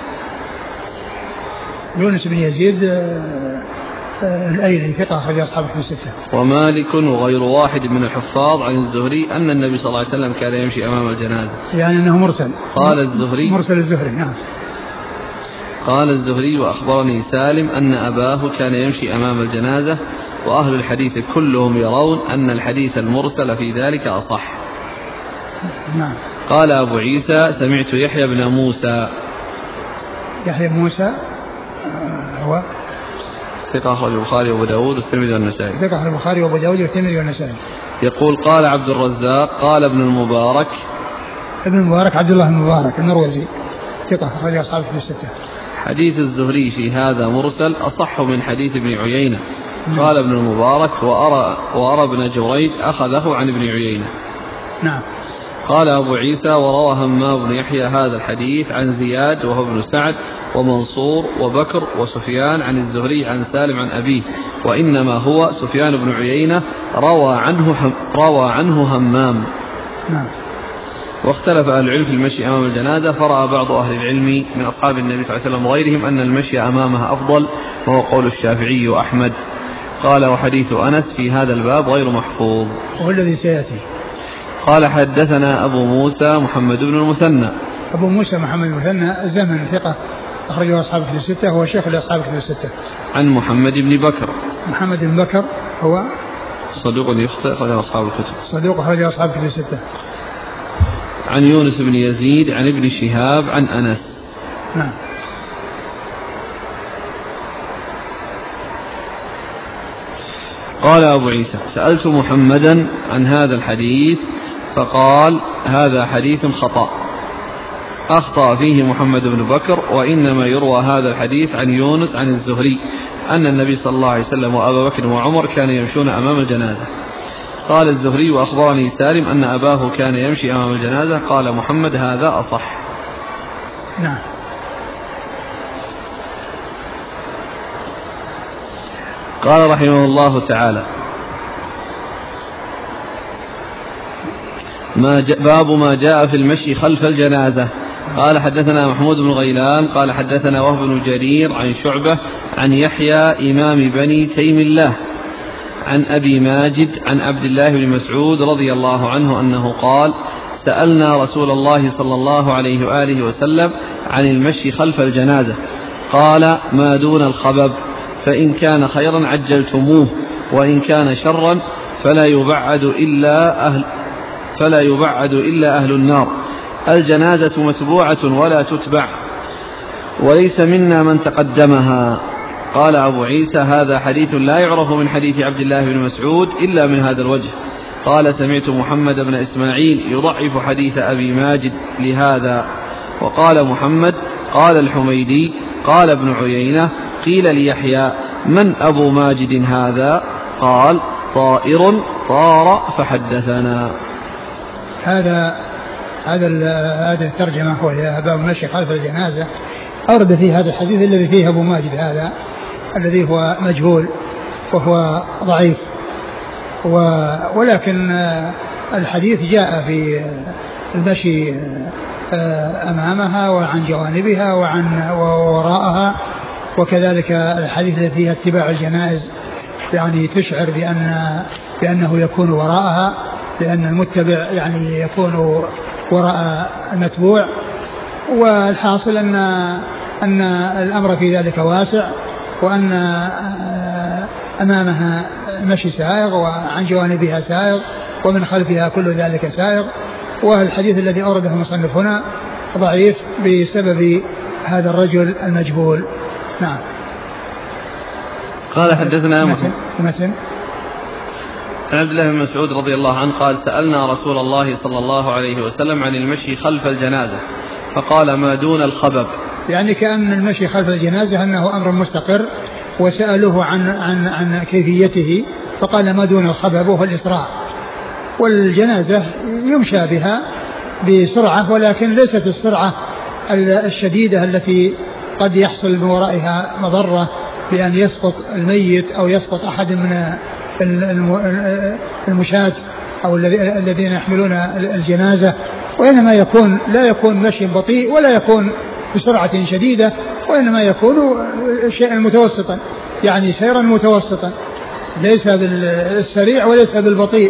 Speaker 2: يونس بن يزيد الأيلي ثقة أخرج أصحاب الكتب الستة.
Speaker 1: ومالك وغير واحد من الحفاظ عن الزهري أن النبي صلى الله عليه وسلم كان يمشي أمام الجنازة.
Speaker 2: يعني أنه مرسل.
Speaker 1: قال الزهري
Speaker 2: مرسل الزهري. نعم.
Speaker 1: قال الزهري وأخبرني سالم أن أباه كان يمشي أمام الجنازة، وأهل الحديث كلهم يرون أن الحديث المرسل في ذلك أصح.
Speaker 2: نعم.
Speaker 1: قال أبو عيسى سمعت يحيى بن موسى.
Speaker 2: يحيى بن موسى هو
Speaker 1: ثقة أخرج البخاري وأبو داود والترمذي والنسائي.
Speaker 2: ثقة أخرج البخاري وأبو داود والترمذي والنسائي.
Speaker 1: يقول قال عبد الرزاق قال ابن المبارك.
Speaker 2: ابن المبارك عبد الله المبارك المروزي ثقة أخرج أصحاب الكتب الستة.
Speaker 1: حديث الزهري في هذا مرسل أصح من حديث ابن عيينة. قال ابن المبارك وأرى, وأرى ابن جريج أخذه عن ابن عيينة.
Speaker 2: نعم.
Speaker 1: قال أبو عيسى وروى همام بن يحيى هذا الحديث عن زياد وهو ابن سعد ومنصور وبكر وسفيان عن الزهري عن سالم عن أبيه، وإنما هو سفيان بن عيينة روى عنه, هم روى عنه همام.
Speaker 2: نعم.
Speaker 1: واختلف أهل العلم في المشي أمام الجنازة، فرأى بعض أهل العلم من أصحاب النبي صلى الله عليه وسلم وغيرهم أن المشي أمامها أفضل، وهو قول الشافعي وأحمد. قال وحديث أنس في هذا الباب غير محفوظ.
Speaker 2: وهو الذي سيأتي.
Speaker 1: قال حدثنا أبو موسى محمد بن المثنى.
Speaker 2: أبو موسى محمد بن المثنى الزمن ثقة أخرجه أصحاب الكتب الستة، هو شيخ لأصحاب الكتب الستة.
Speaker 1: عن محمد بن بكر.
Speaker 2: محمد بن بكر هو
Speaker 1: صدوق يخطئ أخرجه أصحاب الكتب.
Speaker 2: صدوق أخرجه أصحاب الكتب الستة.
Speaker 1: عن يونس بن يزيد عن ابن شهاب عن أنس.
Speaker 2: نعم.
Speaker 1: قال أبو عيسى سألت محمدا عن هذا الحديث فقال هذا حديث خطأ، أخطأ فيه محمد بن بكر، وإنما يروى هذا الحديث عن يونس عن الزهري أن النبي صلى الله عليه وسلم وأبا بكر وعمر كانوا يمشون أمام الجنازة. قال الزهري وأخبرني سالم أن أباه كان يمشي أمام الجنازة. قال محمد هذا أصح.
Speaker 2: نعم.
Speaker 1: قال رحمه الله تعالى ما باب ما جاء في المشي خلف الجنازة. قال حدثنا محمود بن غيلان قال حدثنا وهب بن جرير عن شعبة عن يحيى إمام بني تيم الله عن أبي ماجد عن عبد الله بن مسعود رضي الله عنه أنه قال سألنا رسول الله صلى الله عليه وآله وسلم عن المشي خلف الجنازة، قال ما دون الخبب، فإن كان خيرا عجلتموه، وإن كان شرا فلا يبعد إلا أهل فلا يبعد إلا أهل النار. الجنازة متبوعة ولا تتبع، وليس منا من تقدمها. قال أبو عيسى هذا حديث لا يعرف من حديث عبد الله بن مسعود إلا من هذا الوجه. قال سمعت محمد بن إسماعيل يضعف حديث أبي ماجد لهذا. وقال محمد قال الحميدي قال ابن عيينة قيل ليحيى من أبو ماجد هذا؟ قال طائر طار فحدثنا.
Speaker 2: هذا هذا هذا الترجمة وهي باب المشي خلف الجنازة أورد في هذا الحديث الذي فيه أبو ماجد هذا الذي هو مجهول وهو ضعيف، ولكن الحديث جاء في المشي أمامها وعن جوانبها وعن وراءها، وكذلك الحديث الذي فيها اتباع الجنائز يعني تشعر بأن بأنه يكون وراءها، لأن المتبع يعني يكون وراء المتبوع. والحاصل أن أن الأمر في ذلك واسع، وأن أمامها مشي سائغ وعن جوانبها سائغ ومن خلفها كل ذلك سائغ. والحديث الذي أورده المصنف هنا ضعيف بسبب هذا الرجل المجهول. نعم.
Speaker 1: قال حدثنا
Speaker 2: مثل مثل
Speaker 1: عن عبد الله بن مسعود رضي الله عنه قال سألنا رسول الله صلى الله عليه وسلم عن المشي خلف الجنازة فقال ما دون الخبب،
Speaker 2: يعني كأن المشي خلف الجنازة أنه أمر مستقر، وسألوه عن عن عن كيفيته فقال ما دون الخبب وهو الإسراع. والجنازة يمشى بها بسرعة، ولكن ليست السرعة الشديدة التي قد يحصل من ورائها مضرة بأن يسقط الميت أو يسقط أحد من المشاة أو الذين يحملون الجنازة، وإنما يكون لا يكون مشي بطيء ولا يكون بسرعة شديدة، وإنما يكون شيئا متوسطا، يعني سيرا متوسطا، ليس بالسريع وليس بالبطيء.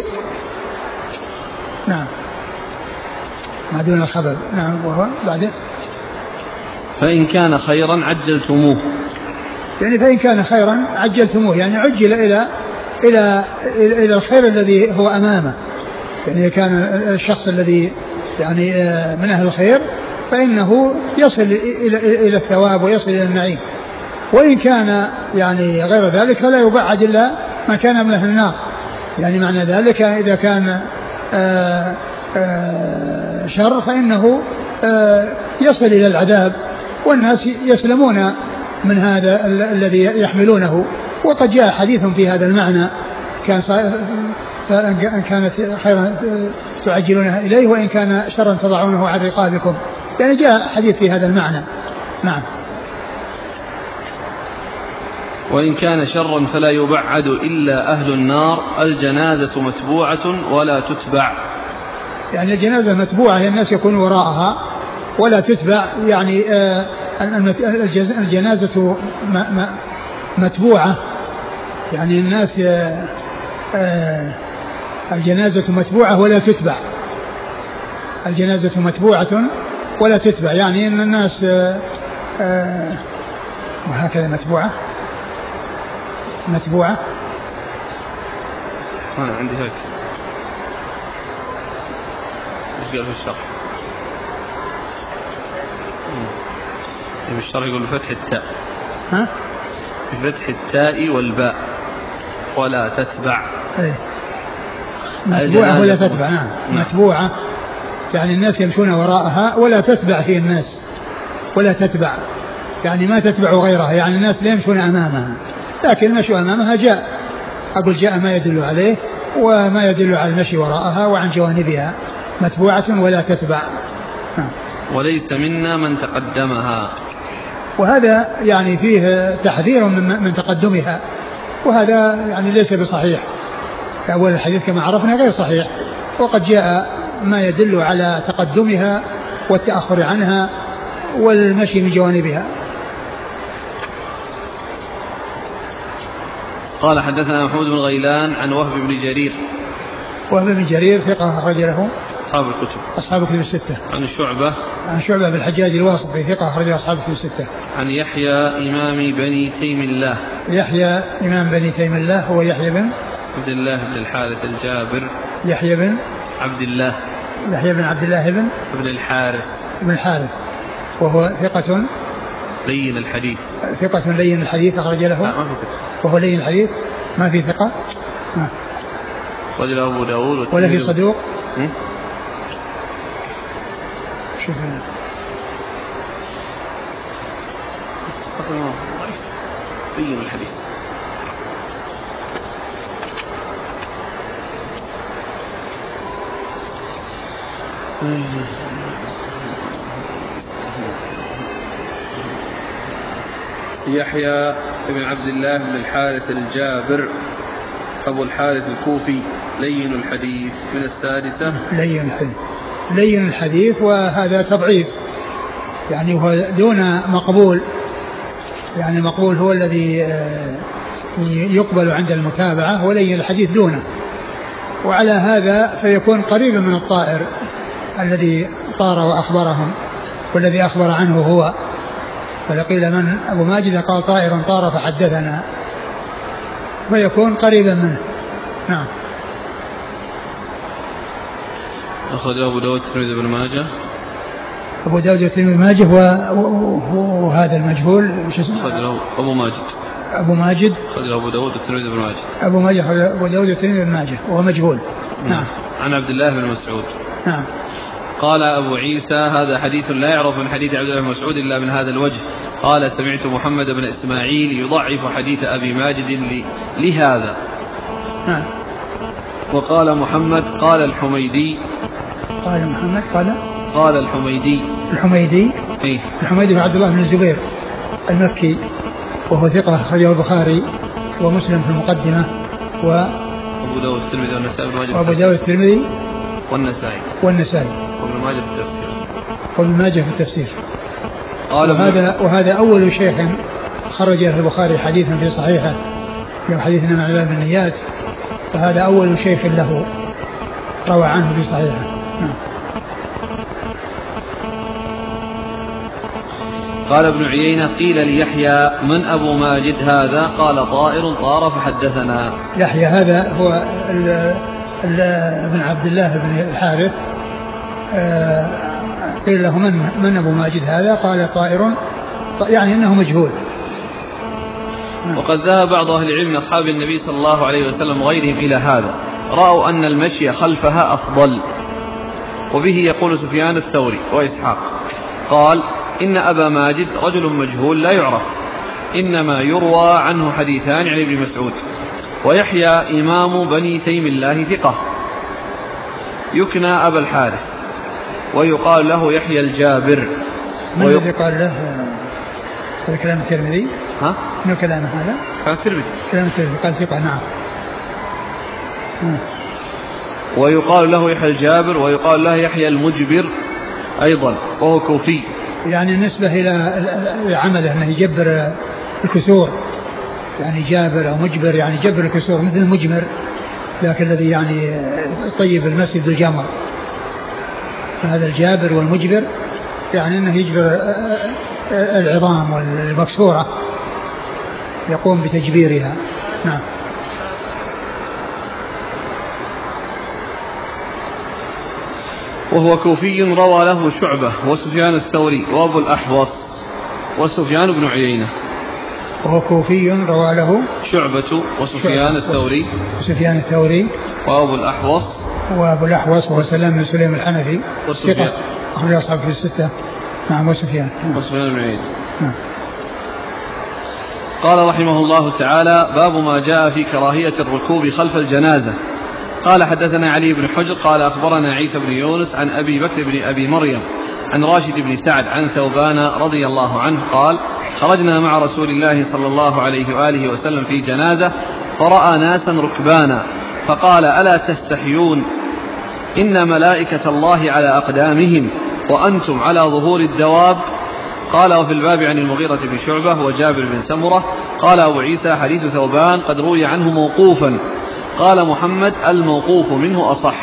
Speaker 2: نعم، ما دون الخبر. نعم. وهو بعده
Speaker 1: فإن كان خيرا عجلتموه،
Speaker 2: يعني فإن كان خيرا عجلتموه، يعني عجل إلى إلى إلى الخير الذي هو أمامه، يعني كان الشخص الذي يعني من أهل الخير فإنه يصل إلى إلى الثواب ويصل إلى النعيم. وإن كان يعني غير ذلك فلا يبعد إلا ما كان من أهل النار، يعني معنى ذلك إذا كان آآ آآ شر فإنه يصل إلى العذاب، والناس يسلمون من هذا الذي يحملونه. وقد جاء حديث في هذا المعنى، كان فإن كانت خيرا تعجلونها إليه وإن كان شرا تضعونه عن رقابكم، يعني جاء حديث في هذا المعنى. نعم.
Speaker 1: وإن كان شرا فلا يبعد إلا أهل النار، الجنازة متبوعة ولا تتبع،
Speaker 2: يعني الجنازة متبوعة، الناس يكون وراءها ولا تتبع، يعني آه الجنازة متبوعة، يعني الناس آه آه الجنازة متبوعة ولا تتبع، الجنازة متبوعة ولا تتبع، يعني أن الناس آه آه وهكذا متبوعة متبوعة
Speaker 1: أنا عندي هيك إيش قال في الشرح؟ في الشرح يقول بفتح التاء،
Speaker 2: ها؟
Speaker 1: بفتح التاء والباء ولا تتبع.
Speaker 2: ايه متبوعة ولا تتبع. نعم. متبوعة يعني الناس يمشون وراءها ولا تتبع في الناس، ولا تتبع يعني ما تتبع غيرها، يعني الناس لا يمشون أمامها، لكن المشي أمامها جاء، أقول جاء ما يدل عليه وما يدل على المشي وراءها وعن جوانبها، متبوعة ولا تتبع.
Speaker 1: وليس منا من تقدمها،
Speaker 2: وهذا يعني فيه تحذير من, من تقدمها، وهذا يعني ليس بصحيح. أول الحديث كما عرفنا غير صحيح، وقد جاء ما يدل على تقدمها والتأخر عنها والمشي من جوانبها.
Speaker 1: قال حدثنا محمود بن غيلان عن وهب بن جرير.
Speaker 2: وهب بن جرير ثقة أخرج له
Speaker 1: أصحاب الكتب
Speaker 2: أصحاب الكتب الستة.
Speaker 1: عن شعبة
Speaker 2: عن شعبة بالحجاج الواسطي ثقة أخرج أصحاب الكتب الستة.
Speaker 1: عن يحيى إمام بني تيم الله.
Speaker 2: يحيى إمام بني تيم الله هو يحيى بن
Speaker 1: عبد الله بن الحارث الجابر.
Speaker 2: يحيى بن
Speaker 1: عبد الله
Speaker 2: يحيى بن عبد الله بن
Speaker 1: بن الحارث
Speaker 2: بن الحارث وهو ثقة
Speaker 1: لين الحديث.
Speaker 2: ثقة لين الحديث أخرج له.
Speaker 1: لا ما في ثقة.
Speaker 2: وهو لين الحديث ما في ثقة.
Speaker 1: رجل أبو داود
Speaker 2: ولا في صدوق. شوف
Speaker 1: لين الحديث. يحيى بن عبد الله بن الحارث الجابر أبو الحارث الكوفي لين الحديث من السادسة.
Speaker 2: لين الحديث لين الحديث وهذا تضعيف، يعني هو دون مقبول، يعني مقبول هو الذي يقبل عند المتابعة، ولين الحديث دونه. وعلى هذا فيكون قريبا من الطائر الذي طار وأخبرهم والذي أخبر عنه هو، فلقيل من أبو ماجد قال طائر طار فحدثنا، فيكون قريبا منه. نعم.
Speaker 1: أخرج أبو داود الترمذي بن ماجه.
Speaker 2: أبو داود الترمذي بن ماجه وهذا المجهول
Speaker 1: أخرج أبو ماجد
Speaker 2: أبو ماجد
Speaker 1: أخرج أبو داود الترمذي بن ماجه.
Speaker 2: أبو ماجه أبو داود الترمذي بن ماجه وهو مجهول. نعم.
Speaker 1: عن عبد الله بن مسعود.
Speaker 2: نعم.
Speaker 1: قال أبو عيسى هذا حديث لا يعرف من حديث عبد الله بن مسعود إلا من هذا الوجه. قال سمعت محمد بن إسماعيل يضعف حديث أبي ماجد لهذا.
Speaker 2: نعم.
Speaker 1: وقال محمد قال الحميدي
Speaker 2: قال محمد قال
Speaker 1: قال الحميدي
Speaker 2: الحميدي
Speaker 1: إيه؟
Speaker 2: الحميدي بن عبد الله بن الزبير المكي وهو ثقة أخرجه البخاري ومسلم في المقدمة و
Speaker 1: أبو داود الترمذي والنسائي
Speaker 2: وأبو داود الترمذي
Speaker 1: والنسائي
Speaker 2: والنسائي
Speaker 1: وابن ماجه في التفسير
Speaker 2: وابن ماجه في التفسير.
Speaker 1: وهذا
Speaker 2: وهذا أول شيخ خرج له البخاري حديثا في صحيحه في حديثنا مع الإمام النيات، فهذا أول شيخ له روى عنه في صحيحه.
Speaker 1: قال ابن عيينة قيل ليحيى من أبو ماجد هذا؟ قال طائر طار فحدثنا.
Speaker 2: يحيى هذا هو ال ال ابن عبد الله بن الحارث. آه قيل له من, من أبو ماجد هذا؟ قال طائر، يعني أنه مجهول.
Speaker 1: وقد ذهب بعض أهل العلم من أصحاب النبي صلى الله عليه وسلم وغيرهم إلى هذا، رأوا أن المشي خلفها أفضل، وبه يقول سفيان الثوري وإسحاق. قال إن أبا ماجد رجل مجهول لا يعرف، إنما يروى عنه حديثان عن ابن مسعود. ويحيى إمام بني تيم الله ثقة يكنى أبا الحارث، ويقال له يحيى الجابر.
Speaker 2: من الذي قال له هذا كلام الترمذي؟
Speaker 1: ها؟
Speaker 2: من كلام هذا؟
Speaker 1: كلام الترمذي.
Speaker 2: كلام الترمذي قال ثقة. نعم.
Speaker 1: ويقال له يحيى الجابر، ويقال له يحيى المجبر أيضا، وهو كوفي.
Speaker 2: يعني النسبة إلى عمله أنه يجبر الكسور، يعني جابر أو مجبر، يعني جبر الكسور مثل المجمر، لكن الذي يعني طيب المسجد الجمر، فهذا الجابر والمجبر يعني أنه يجبر العظام والمكسورة، يقوم بتجبيرها. نعم.
Speaker 1: وهو كوفي روى له شعبة وسفيان الثوري وأبو الأحوص وسفيان بن عيينة.
Speaker 2: وهو كوفي روى له
Speaker 1: شعبة وسفيان الثوري
Speaker 2: وسفيان الثوري
Speaker 1: وأبو الأحوص
Speaker 2: وأبو الأحوص وهو سلام بن سليم الحنفي
Speaker 1: وسفيان
Speaker 2: أخرج أصحاب في الستة. نعم. وسفيان
Speaker 1: وسفيان بن عيينة. قال رحمه الله تعالى: باب ما جاء في كراهية الركوب خلف الجنازة. قال حدثنا علي بن حجر قال أخبرنا عيسى بن يونس عن أبي بكر بن أبي مريم عن راشد بن سعد عن ثوبان رضي الله عنه قال: خرجنا مع رسول الله صلى الله عليه وآله وسلم في جنازة، فرأى ناسا ركبانا، فقال: ألا تستحيون؟ إن ملائكة الله على أقدامهم وأنتم على ظهور الدواب. قال: وفي الباب عن المغيرة بن شعبة وجابر بن سمرة. قال أبو عيسى: حديث ثوبان قد روي عنه موقوفا. قال محمد: الموقوف منه أصح.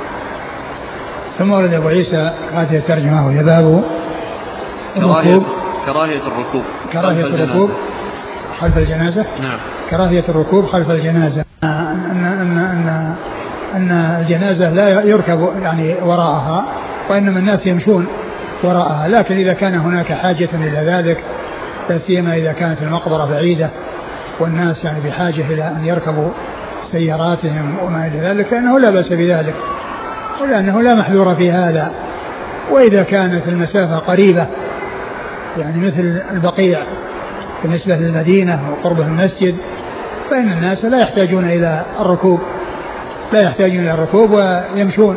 Speaker 2: ثم ورد أبو عيسى هذه الترجمة وهي باب
Speaker 1: كراهية, كراهية الركوب
Speaker 2: كراهية الركوب خلف الجنازة.
Speaker 1: نعم.
Speaker 2: كراهية الركوب خلف الجنازة، أن أن أن أن الجنازة لا يركب يعني وراءها، وإنما الناس يمشون وراءها، لكن إذا كان هناك حاجة إلى ذلك، لا سيما إذا كانت المقبرة بعيدة والناس يعني بحاجة إلى أن يركبوا سياراتهم وما إلى ذلك، فإنه لا بأس بذلك، ولأنه لا محذور في هذا. وإذا كانت المسافة قريبة يعني مثل البقيع بالنسبة للمدينة وقرب المسجد، فإن الناس لا يحتاجون إلى الركوب لا يحتاجون إلى الركوب ويمشون،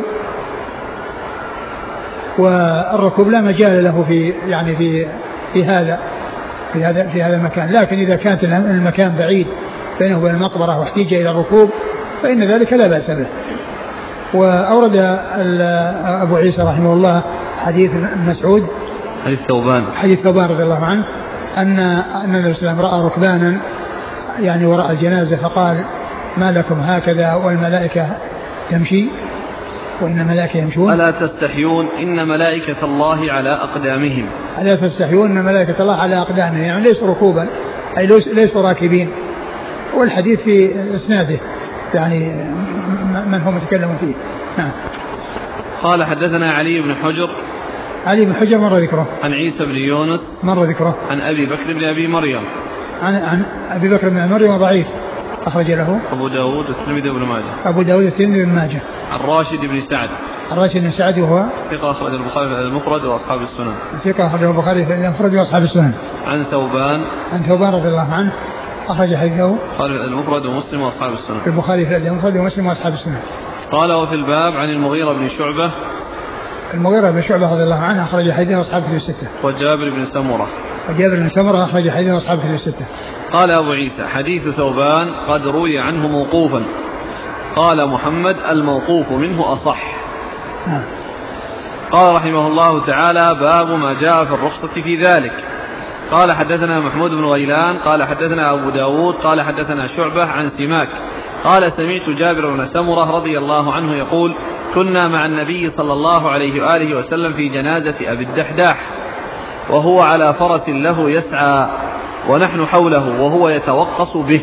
Speaker 2: والركوب لا مجال له في يعني في في هذا في هذا في هذا المكان. لكن إذا كانت المكان بعيد بينه وبين المقبرة واحتاج إلى الركوب فإن ذلك لا بأس به. وأورد أبو عيسى رحمه الله حديث مسعود
Speaker 1: حديث ثوبان
Speaker 2: حديث ثوبان رضي الله عنه أن أن النبي صلى الله عليه وسلم رأى ركبانا يعني وراء الجنازة، فقال: ما لكم هكذا والملائكة تمشي وإن الملائكة يمشون؟
Speaker 1: ألا تستحيون إن ملائكة الله على أقدامهم.
Speaker 2: ألا تستحيون إن ملائكة الله على أقدامهم، يعني ليس ركوبا، أي ليسوا راكبين. والحديث في إسناده يعني من هم يتكلمون فيه. نعم.
Speaker 1: قال حدثنا علي بن حجر
Speaker 2: علي بن حجر مر ذكره.
Speaker 1: عن عيسى بن يونس
Speaker 2: مر ذكره.
Speaker 1: عن أبي بكر بن أبي مريم
Speaker 2: عن, عن أبي بكر بن أبي مريم ضعيف، أخرج له
Speaker 1: أبو داود والترمذي وابن ماجه.
Speaker 2: أبو داود والترمذي وابن ماجه.
Speaker 1: عن راشد بن سعد
Speaker 2: راشد بن سعد وهو
Speaker 1: ثقة أخرج البخاري في المفرد وأصحاب السنن.
Speaker 2: ثقة أخرج البخاري في المفرد وأصحاب السنن.
Speaker 1: عن ثوبان
Speaker 2: عن ثوبان رضي الله عنه أخرج حديثه
Speaker 1: قال المفرد ومسلم وأصحاب السنن.
Speaker 2: في البخاري في المفرد ومسلم وأصحاب السنن.
Speaker 1: قال: وفي الباب عن المغيرة بن شعبة
Speaker 2: المغيرة بن شعبة رضي الله عنه أخرج حديثه أصحاب في الستة.
Speaker 1: وجابر بن سمرة
Speaker 2: وجابر بن سمرة أخرج حديثه أصحاب الكتب الستة.
Speaker 1: قال أبو عيسى حديث ثوبان قد روي عنه موقوفا. قال محمد الموقوف منه أصح.
Speaker 2: نعم.
Speaker 1: قال رحمه الله تعالى باب ما جاء في الرخصة في ذلك. قال حدثنا محمود بن غيلان قال حدثنا أبو داود قال حدثنا شعبة عن سماك قال سمعت جابر بن سمرة رضي الله عنه يقول كنا مع النبي صلى الله عليه وآله وسلم في جنازة أبي الدحداح وهو على فرس له يسعى ونحن حوله وهو يتوقص به.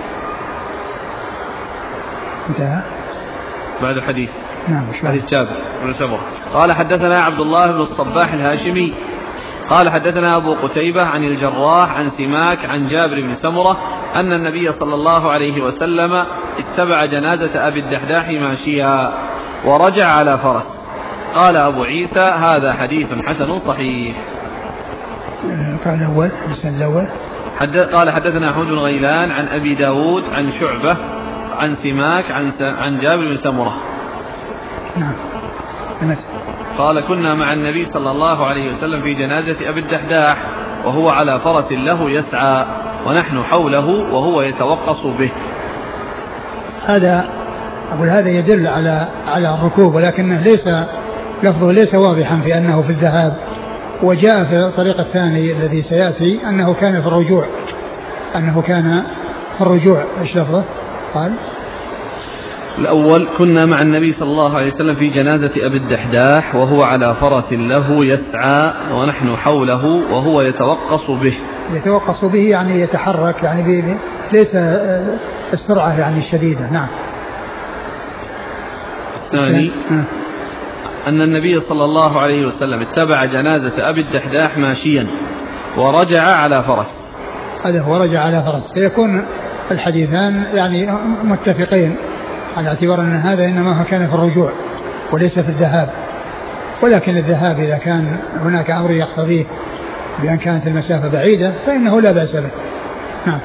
Speaker 2: انتهى
Speaker 1: بعد حديث.
Speaker 2: نعم.
Speaker 1: حديث جابر بن سمرة. قال حدثنا عبد الله بن الصباح الهاشمي قال حدثنا أبو قتيبة عن الجراح عن سماك عن جابر بن سمرة أن النبي صلى الله عليه وسلم اتبع جنازة أبي الدحداح ماشيا ورجع على فرس. قال أبو عيسى هذا حديث حسن صحيح.
Speaker 2: قال الأول الإسناد الأول
Speaker 1: حد قال حدثنا حمود بن غيلان عن أبي داود عن شعبة عن سماك عن عن جابر بن سمرة.
Speaker 2: نعم.
Speaker 1: قال كنا مع النبي صلى الله عليه وسلم في جنازة أبي الدحداح وهو على فرس له يسعى ونحن حوله وهو يتوقص به.
Speaker 2: هذا أقول هذا يدل على على الركوب ولكنه ليس لفظه ليس واضحا في أنه في الذهاب. وجاء في الطريق الثاني الذي سيأتي أنه كان في الرجوع أنه كان في الرجوع. إيش لفظه؟ قال
Speaker 1: الأول كنا مع النبي صلى الله عليه وسلم في جنازة أبي الدحداح وهو على فرس له يسعى ونحن حوله وهو يتوقص به.
Speaker 2: يتوقص به يعني يتحرك يعني ليس السرعة يعني الشديدة. نعم.
Speaker 1: الثاني أن النبي صلى الله عليه وسلم اتبع جنازة أبي الدحداح ماشيا ورجع على فرس.
Speaker 2: هذا هو رجع على فرس. فيكون الحديثان يعني متفقين على اعتبار أن هذا إنما كان في الرجوع وليس في الذهاب. ولكن الذهاب إذا كان هناك أمر يقتضيه بأن كانت المسافة بعيدة فإنه لا بأس به. نعم.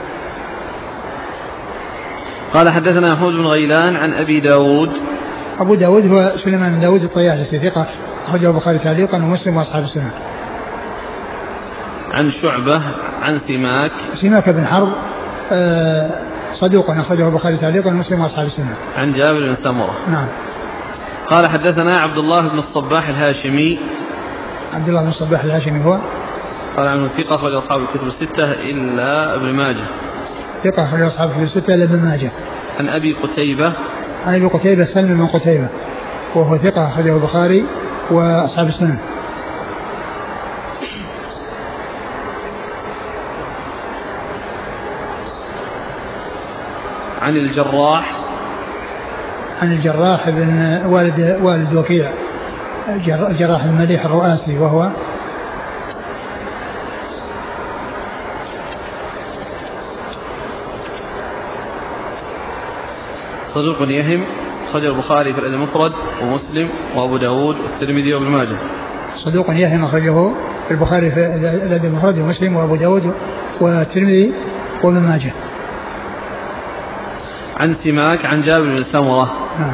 Speaker 1: قال حدثنا محمود بن غيلان عن أبي داود.
Speaker 2: أبو داود هو سليمان بن داود الطيالسي ثقة أخرجه البخاري تعليقا ومسلم وأصحاب السنة.
Speaker 1: عن شعبة عن سماك.
Speaker 2: سماك بن حرب آه صدوق أخرجه البخاري تعليقا ومسلم وأصحاب السنة.
Speaker 1: عن جابر بن سمرة.
Speaker 2: نعم.
Speaker 1: قال حدثنا عبد الله بن الصباح الهاشمي.
Speaker 2: عبد الله بن الصباح الهاشمي هو
Speaker 1: قال عنه ثقة أخرج أصحاب الكتب الستة إلا ابن ماجه.
Speaker 2: ثقة أخرج أصحاب الكتب الستة إلا ابن ماجه.
Speaker 1: عن أبي قتيبة.
Speaker 2: عن أبي قتيبة سلم بن قتيبة وهو ثقة أخرجه البخاري وأصحاب السنة.
Speaker 1: عن الجراح.
Speaker 2: عن الجراح بن والد والد وكيع الجراح المليح الرؤاسي وهو
Speaker 1: صدوق يهم أخرج البخاري في الأدب المفرد ومسلم وأبو داود والترمذي وابن ماجه.
Speaker 2: صدوق يهم أخرجه البخاري في الأدب المفرد ومسلم وأبو داود والترمذي وابن ماجه.
Speaker 1: عن سماك عن جابر بن سمرة.
Speaker 2: نعم.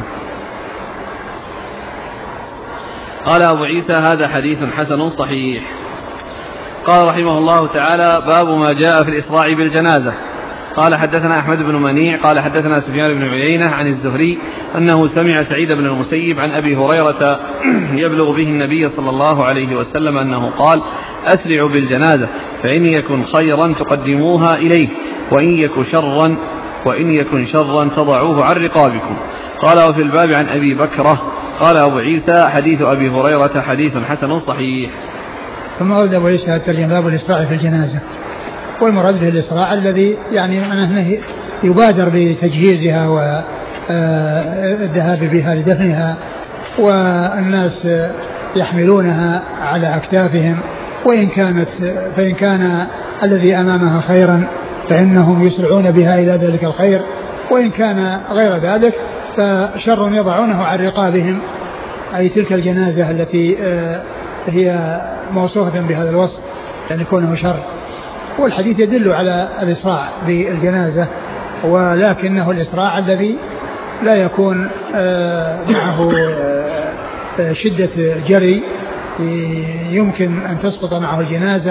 Speaker 1: قال أبو عيسى هذا حديث حسن صحيح. قال رحمه الله تعالى باب ما جاء في الإسراع بالجنازة. قال حدثنا أحمد بن منيع قال حدثنا سفيان بن عيينة عن الزهري أنه سمع سعيد بن المسيب عن أبي هريرة يبلغ به النبي صلى الله عليه وسلم أنه قال أسرعوا بالجنازة فإن يكن خيرا تقدموها إليه وإن يكن شرا وإن يكن شرا تضعوه عن رقابكم. قال وفي الباب عن أبي بكرة. قال أبو عيسى حديث أبي هريرة حديث حسن صحيح.
Speaker 2: ثم أورد أبو عيسى الترجمة باب الإسراع في الجنازة. والمراد به الإسراع الذي يعني معناه يبادر بتجهيزها والذهاب بها لدفنها والناس يحملونها على أكتافهم وإن كانت فإن كان الذي أمامها خيرا فإنهم يسرعون بها إلى ذلك الخير وإن كان غير ذلك فشر يضعونه عن رقابهم أي تلك الجنازة التي هي موصوفة بهذا الوصف يعني كونه شر. والحديث يدل على الإسراع بالجنازة ولكنه الإسراع الذي لا يكون معه شدة جري يمكن أن تسقط معه الجنازة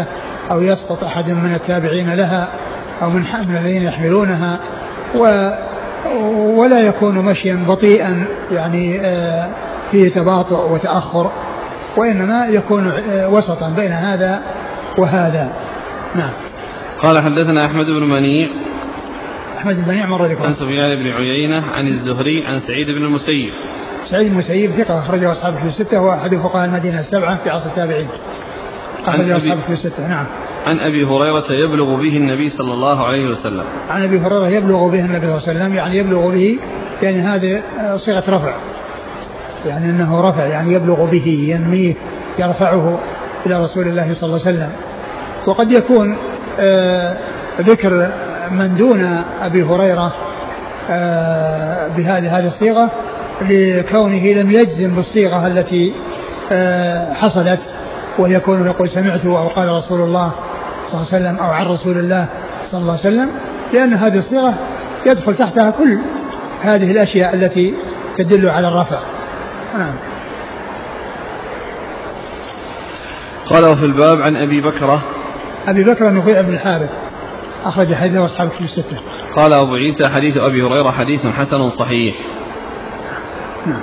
Speaker 2: أو يسقط أحد من التابعين لها أو من الذين يحملونها، و ولا يكون مشيا بطيئا يعني فيه تباطؤ وتأخر، وإنما يكون وسطا بين هذا وهذا. نعم.
Speaker 1: قال حدثنا أحمد بن منيع
Speaker 2: أحمد بن منيع مر لكم
Speaker 1: عن سفيان بن عيينة عن الزهري عن سعيد بن المسيب.
Speaker 2: سعيد بن المسيب ثقة أخرجه أصحاب في الستة، هو أحد فقهاء المدينة السبعة في عصر التابعين، أخرجه أصحاب في الستة. نعم.
Speaker 1: عن أبي هريرة يبلغ به النبي صلى الله عليه وسلم.
Speaker 2: عن أبي هريرة يبلغ به النبي صلى الله عليه وسلم، يعني يبلغ به يعني هذه صيغة رفع، يعني أنه رفع يعني يبلغ به ينميه يرفعه إلى رسول الله صلى الله عليه وسلم. وقد يكون آه ذكر من دون أبي هريرة آه بهذه هذه الصيغة لكونه لم يجزم بالصيغة التي آه حصلت، ويكون يقول سمعت أو قال رسول الله صلى الله عليه وسلم أو عن رسول الله صلى الله عليه وسلم، لأن هذه الصيغة يدخل تحتها كل هذه الأشياء التي تدل على الرفع. نعم.
Speaker 1: قال وفي الباب عن أبي بكرة
Speaker 2: أبي بكر نفيع بن الحارث أخرج حديثه أصحاب الكتب الستة.
Speaker 1: قال أبو عيسى حديث أبي هريرة حديث حسن صحيح.
Speaker 2: نعم.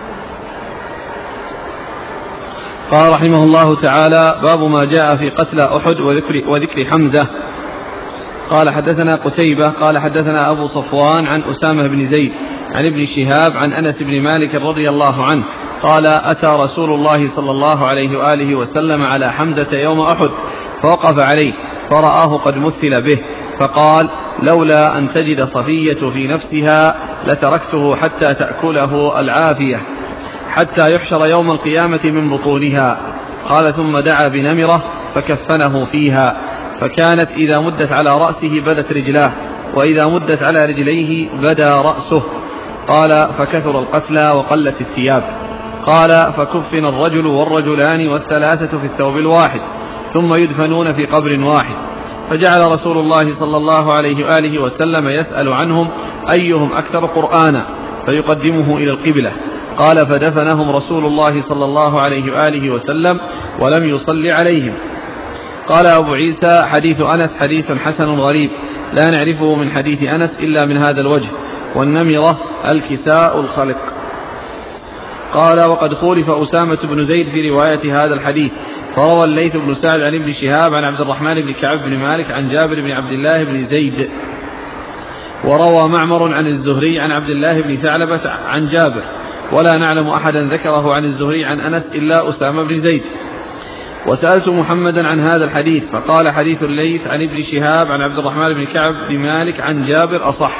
Speaker 1: قال رحمه الله تعالى باب ما جاء في قتل أحد وذكر, وذكر حمزة. قال حدثنا قتيبة قال حدثنا أبو صفوان عن أسامة بن زيد عن ابن شهاب عن أنس بن مالك رضي الله عنه قال أتى رسول الله صلى الله عليه وآله وسلم على حمزة يوم أحد فوقف عليه فرآه قد مثل به فقال لولا أن تجد صفية في نفسها لتركته حتى تأكله العافية حتى يحشر يوم القيامة من بطونها. قال ثم دعا بنمرة فكفنه فيها، فكانت إذا مدت على رأسه بدت رجلاه، وإذا مدت على رجليه بدا رأسه. قال فكثر القتلى وقلت الثياب. قال فكفن الرجل والرجلان والثلاثة في الثوب الواحد ثم يدفنون في قبر واحد. فجعل رسول الله صلى الله عليه وآله وسلم يسأل عنهم أيهم أكثر قرآنا فيقدمه إلى القبلة. قال فدفنهم رسول الله صلى الله عليه وآله وسلم ولم يصلي عليهم. قال أبو عيسى حديث أنس حديث حسن غريب لا نعرفه من حديث أنس إلا من هذا الوجه، والنمرة الكساء الخلق. قال وقد خولف أسامة بن زيد في رواية هذا الحديث، فروى الليث بن سعد عن ابن شهاب عن عبد الرحمن بن كعب بن مالك عن جابر بن عبد الله بن زيد، وروى معمر عن الزهري عن عبد الله بن ثعلبة عن جابر، ولا نعلم أحدا ذكره عن الزهري عن أنس إلا أسامة بن زيد. وسألت محمدا عن هذا الحديث فقال حديث الليث عن ابن شهاب عن عبد الرحمن بن كعب بن مالك عن جابر أصح.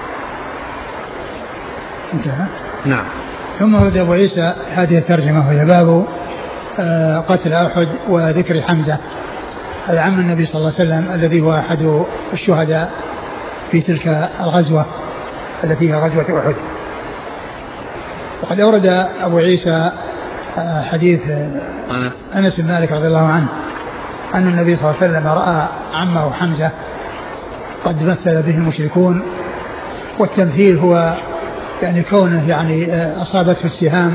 Speaker 2: انتهى.
Speaker 1: نعم.
Speaker 2: ثم ورد أبو عيسى هذه الترجمة وهي باب قتل أحد وذكر حمزة عم النبي صلى الله عليه وسلم الذي هو أحد الشهداء في تلك الغزوة التي هي غزوة أحد. وقد أورد أبو عيسى حديث أنس بن مالك رضي الله عنه أن النبي صلى الله عليه وسلم رأى عمه حمزة قد مثل به المشركون، والتمثيل هو يعني كونه يعني أصابته السهام،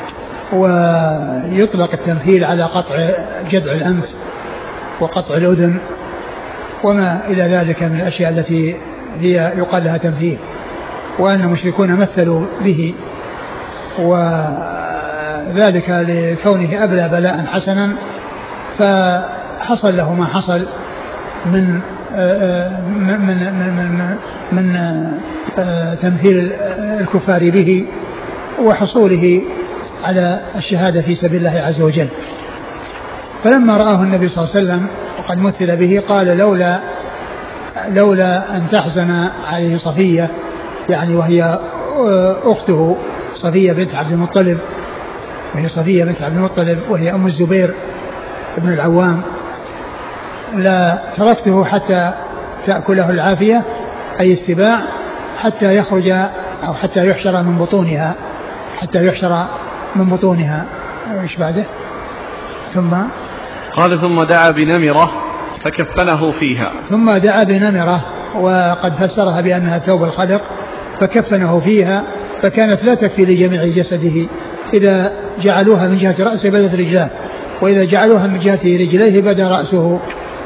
Speaker 2: ويطلق التمثيل على قطع جذع الأنف وقطع الأذن وما إلى ذلك من الأشياء التي هي يقال لها تمثيل، وأن المشركون مثلوا به، وذلك لكونه أبلى بلاء حسنا فحصل له ما حصل من من من من, من تمثيل الكفار به وحصوله على الشهادة في سبيل الله عز وجل. فلما رآه النبي صلى الله عليه وسلم وقد مثل به قال لولا لولا أن تحزن عليه صفية، يعني وهي أخته صفية بنت عبد المطلب، وهي صفية بنت عبد المطلب وهي أم الزبير ابن العوام، لا تركته حتى تأكله العافية أي السباع حتى يخرج أو حتى يحشر من بطونها حتى يحشر من بطونها. ايش بعده؟ ثم
Speaker 1: قال ثم دعا بنمرة فكفنه فيها.
Speaker 2: ثم دعا بنمرة وقد فسرها بأنها ثوب الخلق، فكفنه فيها، فكانت لا تكفي لجميع جسده، إذا جعلوها من جهة رأسه بدت رجلاه، وإذا جعلوها من جهة رجليه بدا رأسه،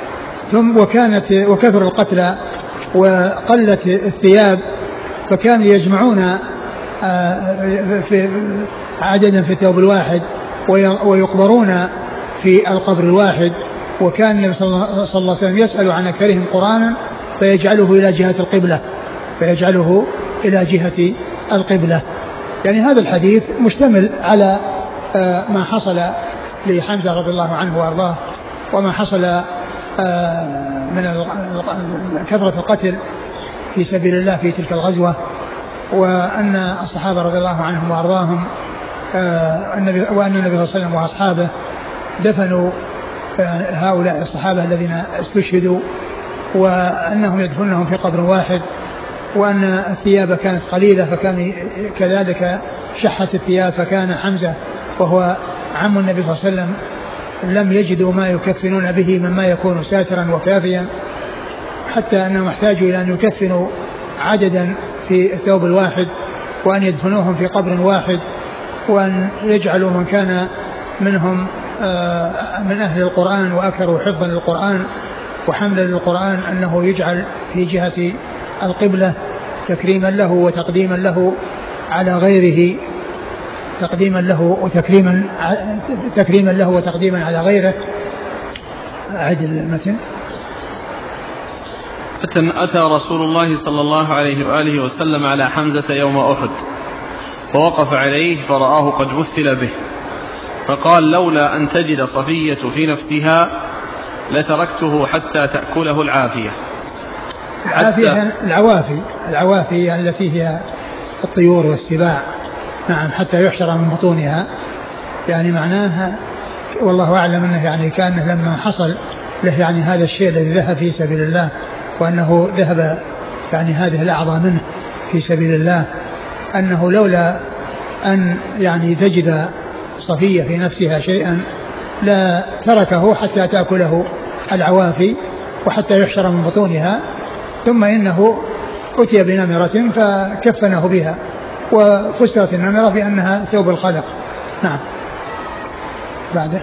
Speaker 2: ثم وكانت وكثر القتلى وقلت الثياب، فكانوا يجمعون في عددا في الثوب الواحد ويقبرون في القبر الواحد. وكان النبي صلى الله عليه وسلم يسأل عن أكثرهم قرآنا فيجعله إلى جهة القبلة فيجعله إلى جهة القبلة. يعني هذا الحديث مشتمل على ما حصل لحمزة رضي الله عنه وأرضاه، وما حصل من كثرة القتل في سبيل الله في تلك الغزوة، وأن الصحابة رضي الله عنهم وأرضاهم وأن النبي صلى الله عليه وسلم وأصحابه دفنوا هؤلاء الصحابة الذين استشهدوا، وأنهم يدفنهم في قبر واحد، وأن الثياب كانت قليلة فكان كذلك شحت الثياب، فكان حمزة وهو عم النبي صلى الله عليه وسلم لم يجدوا ما يكفنون به مما يكون ساترا وكافيا، حتى أنهم احتاجوا إلى أن يكفنوا عددا في الثوب الواحد، وأن يدفنوهم في قبر واحد، وأن يجعلوا من كان منهم من أهل القرآن وأكثروا حفظا للقرآن وحملا للقرآن أنه يجعل في جهة القبلة تكريما له وتقديما له على غيره، تقديما له وتكريما تكريما له وتقديما على غيره. أعد المتن.
Speaker 1: أتى رسول الله صلى الله عليه وآله وسلم على حمزة يوم أحد فوقف عليه فرآه قد مثل به، فقال: لولا أن تجد صفية في نفسها لتركته حتى تأكله العافية.
Speaker 2: العافية العوافي العوافي التي هي الطيور والسباع، نعم، حتى يحشر من بطونها. يعني معناها والله أعلم أنه يعني كان لما حصل له يعني هذا الشيء الذي ذهب في سبيل الله، وأنه ذهب يعني هذه الأعضاء منه في سبيل الله، أنه لولا أن يعني تجد صفية في نفسها شيئا لا تركه حتى تأكله العوافي وحتى يحشر من بطونها، ثم إنه أتي بنمرة فكفنه بها، وفسرت النمرة بأنها ثوب الخلق. نعم. بعده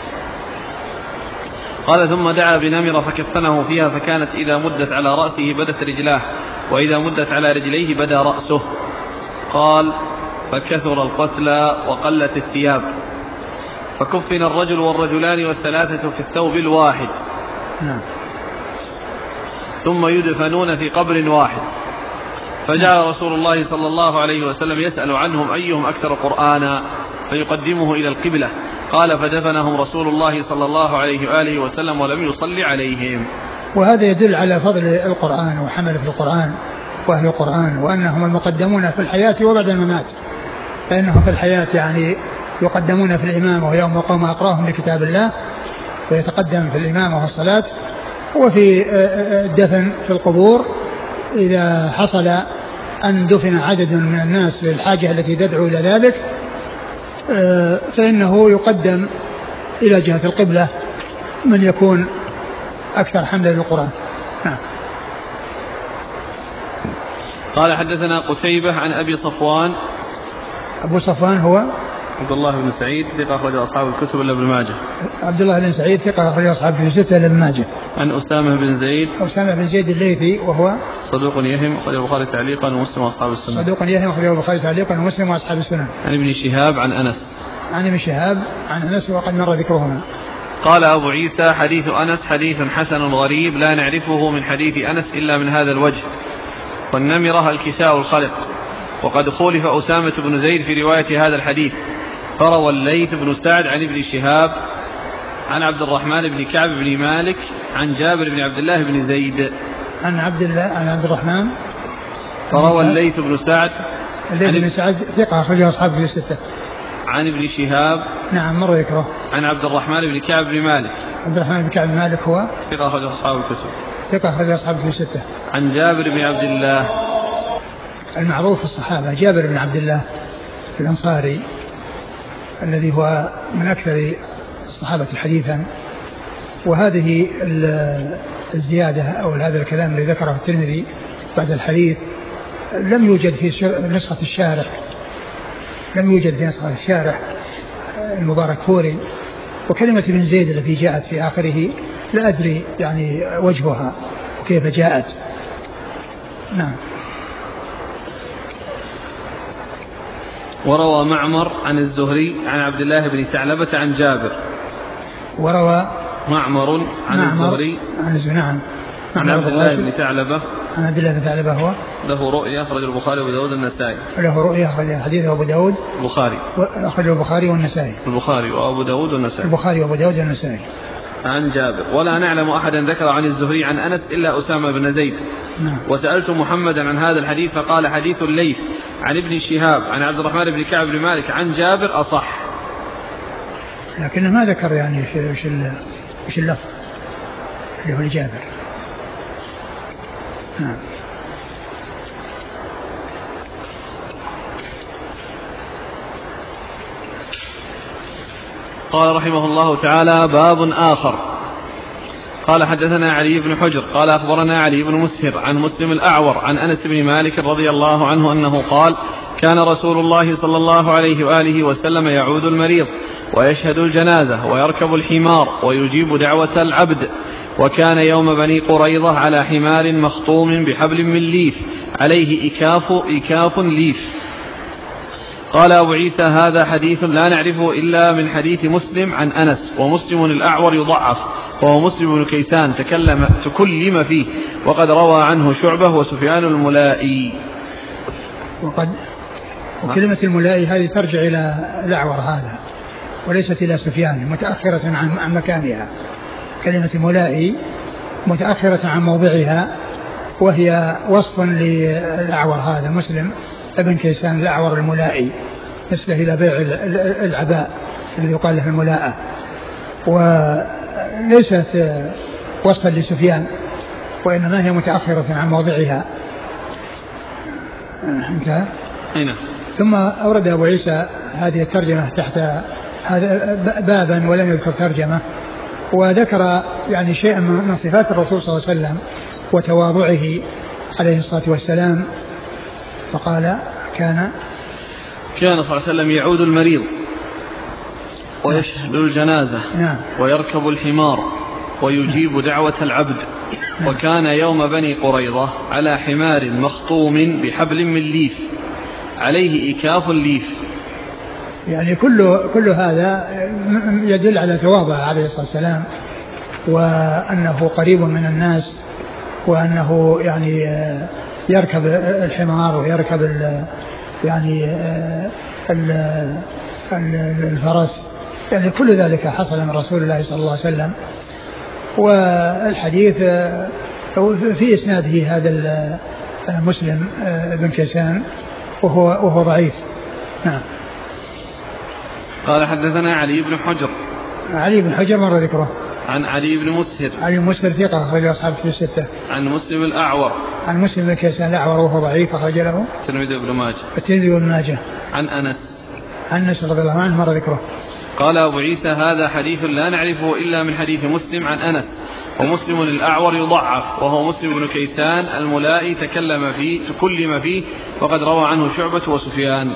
Speaker 1: قال: ثم دعا بنمرة فكفنه فيها، فكانت إذا مدت على رأسه بدت رجلاه، وإذا مدت على رجليه بدا رأسه. قال: فكثر القتلى وقلت الثياب، فكفن الرجل والرجلان والثلاثة في الثوب الواحد.
Speaker 2: نعم.
Speaker 1: ثم يدفنون في قبر واحد، فجاء رسول الله صلى الله عليه وسلم يسأل عنهم أيهم أكثر قرآنا فيقدمه إلى القبلة. قال: فدفنهم رسول الله صلى الله عليه وآله وسلم ولم يصلي عليهم.
Speaker 2: وهذا يدل على فضل القرآن وحملة القرآن وأهل القرآن، وأنهم المقدمون في الحياة وبعد الممات، فإنهم في الحياة يعني يقدمون في الإمامة ويوم قوم أقراهم لكتاب الله ويتقدم في الإمامة والصلاة، وفي الدفن في القبور إذا حصل أن دفن عدد من الناس للحاجة التي تدعو إلى ذلك فإنه يقدم إلى جهة القبلة من يكون أكثر حملا للقرآن. نعم.
Speaker 1: قال: حدثنا قتيبة عن أبي صفوان.
Speaker 2: أبو صفوان هو
Speaker 1: عبد الله بن سعيد ثقة أخرج أصحاب الكتب إلا ابن ماجه.
Speaker 2: عبد الله بن سعيد ثقة أخرج أصحاب الكتب الستة إلا ابن ماجه.
Speaker 1: عن أسامة بن زيد.
Speaker 2: أسامة بن زيد الليثي وهو
Speaker 1: صدوق يهم أخرج البخاري تعليقا ومسلم وأصحاب السنن.
Speaker 2: صدوق يهم أخرج البخاري تعليقا ومسلم وأصحاب السنن.
Speaker 1: عن ابن شهاب عن أنس.
Speaker 2: عن ابن شهاب عن أنس وقد مر ذكرهما.
Speaker 1: قال أبو عيسى: حديث أنس حديث حسن غريب لا نعرفه من حديث أنس إلا من هذا الوجه، والنمرة الكساء الخلق. وقد خولف أسامة بن زيد في رواية هذا الحديث، فروى الليث بن سعد عن ابن شهاب عن عبد الرحمن بن كعب بن مالك عن جابر بن عبد الله بن زيد
Speaker 2: عن عبد الله عن عبد الرحمن.
Speaker 1: فروى الليث بن سعد
Speaker 2: الليث بن سعد ثقة أخرجه أصحاب في الستة.
Speaker 1: عن ابن شهاب
Speaker 2: نعم مر ذكره.
Speaker 1: عن عبد الرحمن بن كعب بن مالك.
Speaker 2: عبد الرحمن بن كعب بن مالك هو
Speaker 1: ثقة أخرجه أصحاب الكتب.
Speaker 2: ثقة أخرجه أصحاب في الستة.
Speaker 1: عن جابر بن عبد الله
Speaker 2: المعروف في الصحابة جابر بن عبد الله الأنصاري الذي هو من أكثر الصحابة حديثا. وهذه الزيادة أو هذا الكلام الذي ذكره الترمذي بعد الحديث لم يوجد في نسخة الشارح لم يوجد في نسخة الشارح المبارك فوري. وكلمة ابن زيد التي جاءت في آخره لا أدري يعني وجهها وكيف جاءت. نعم.
Speaker 1: وروى معمر عن الزهري عن عبد الله بن ثعلبة عن جابر.
Speaker 2: وروى
Speaker 1: معمر عن
Speaker 2: معمر
Speaker 1: الزهري
Speaker 2: عن نعم
Speaker 1: عن عبد الله بن ثعلبة
Speaker 2: عن عبد الله بن ثعلبة هو
Speaker 1: له رؤيا أخرج البخاري وأبو داود والنسائي.
Speaker 2: له رؤيا أخرج حديثه أبو داود
Speaker 1: البخاري
Speaker 2: أخرج البخاري والنسائي.
Speaker 1: البخاري وأبو داود والنسائي.
Speaker 2: البخاري وأبو داود والنسائي.
Speaker 1: عن جابر. ولا نعلم أحدا ذكر عن الزهري عن أنس إلا أسامة بن زيد.
Speaker 2: نعم.
Speaker 1: وسألت محمدا عن هذا الحديث فقال حديث الليث عن ابن شهاب عن عبد الرحمن بن كعب بن مالك عن جابر أصح.
Speaker 2: لكنه ما ذكر يعني وش وش اللفظ اللي هو لجابر. نعم.
Speaker 1: قال رحمه الله تعالى باب آخر. قال حدثنا علي بن حجر قال أخبرنا علي بن مسهر عن مسلم الأعور عن أنس بن مالك رضي الله عنه أنه قال كان رسول الله صلى الله عليه وآله وسلم يعود المريض ويشهد الجنازة ويركب الحمار ويجيب دعوة العبد. وكان يوم بني قريظة على حمار مخطوم بحبل من ليف عليه إكاف إكاف ليف. قال أبو عيسى هذا حديث لا نعرفه إلا من حديث مسلم عن أنس. ومسلم الأعور يضعف وهو مسلم بن كيسان تكلم تكلم فيه وقد روى عنه شعبة وسفيان الملائي.
Speaker 2: وقد وكلمة الملائي هذه ترجع إلى الأعور هذا وليست إلى سفيان متأخرة عن عن مكانها. كلمة ملائي متأخرة عن موضعها وهي وصف للأعور هذا مسلم ابن كيسان الأعور الملائي نسبة إلى بيع العباء الذي يقال له الملاءة وليست وصفا لسفيان وإنما هي متأخرة عن موضعها. انتهى.
Speaker 1: هنا.
Speaker 2: ثم أورد أبو عيسى هذه الترجمة تحت هذا بابا ولم يذكر ترجمة وذكر يعني شيئا من صفات الرسول صلى الله عليه وسلم وتواضعه عليه الصلاة والسلام. فقال كان
Speaker 1: كان صلى الله عليه وسلم يعود المريض ويشهد الجنازة
Speaker 2: نعم.
Speaker 1: ويركب الحمار ويجيب دعوة العبد. وكان يوم بني قريظة على حمار مخطوم بحبل من ليف عليه إكاف الليف.
Speaker 2: يعني كل كل هذا يدل على تواضع عليه الصلاة والسلام وأنه قريب من الناس وأنه يعني يركب الحمار ويركب ال يعني ال الفرس يعني كل ذلك حصل من رسول الله صلى الله عليه وسلم. والحديث في إسناده هذا مسلم بن كيسان وهو وهو ضعيف. نعم.
Speaker 1: قال حدثنا علي بن حجر.
Speaker 2: علي بن حجر مر ذكره.
Speaker 1: عن علي بن مسهر.
Speaker 2: علي بن مسهر ثقة أخرج أصحاب في الستة.
Speaker 1: عن مسلم الأعور.
Speaker 2: عن مسلم بن كيسان الأعور وهو ضعيف أخرج له
Speaker 1: الترمذي وابن ماجه.
Speaker 2: الترمذي وابن ماجه.
Speaker 1: عن أنس.
Speaker 2: عن أنس رضي الله عنه مر ذكره.
Speaker 1: قال أبو عيسى هذا حديث لا نعرفه إلا من حديث مسلم عن أنس. ومسلم الأعور يضعف وهو مسلم بن كيسان الملائي تكلم فيه تكلم فيه وقد روى عنه شعبة وسفيان.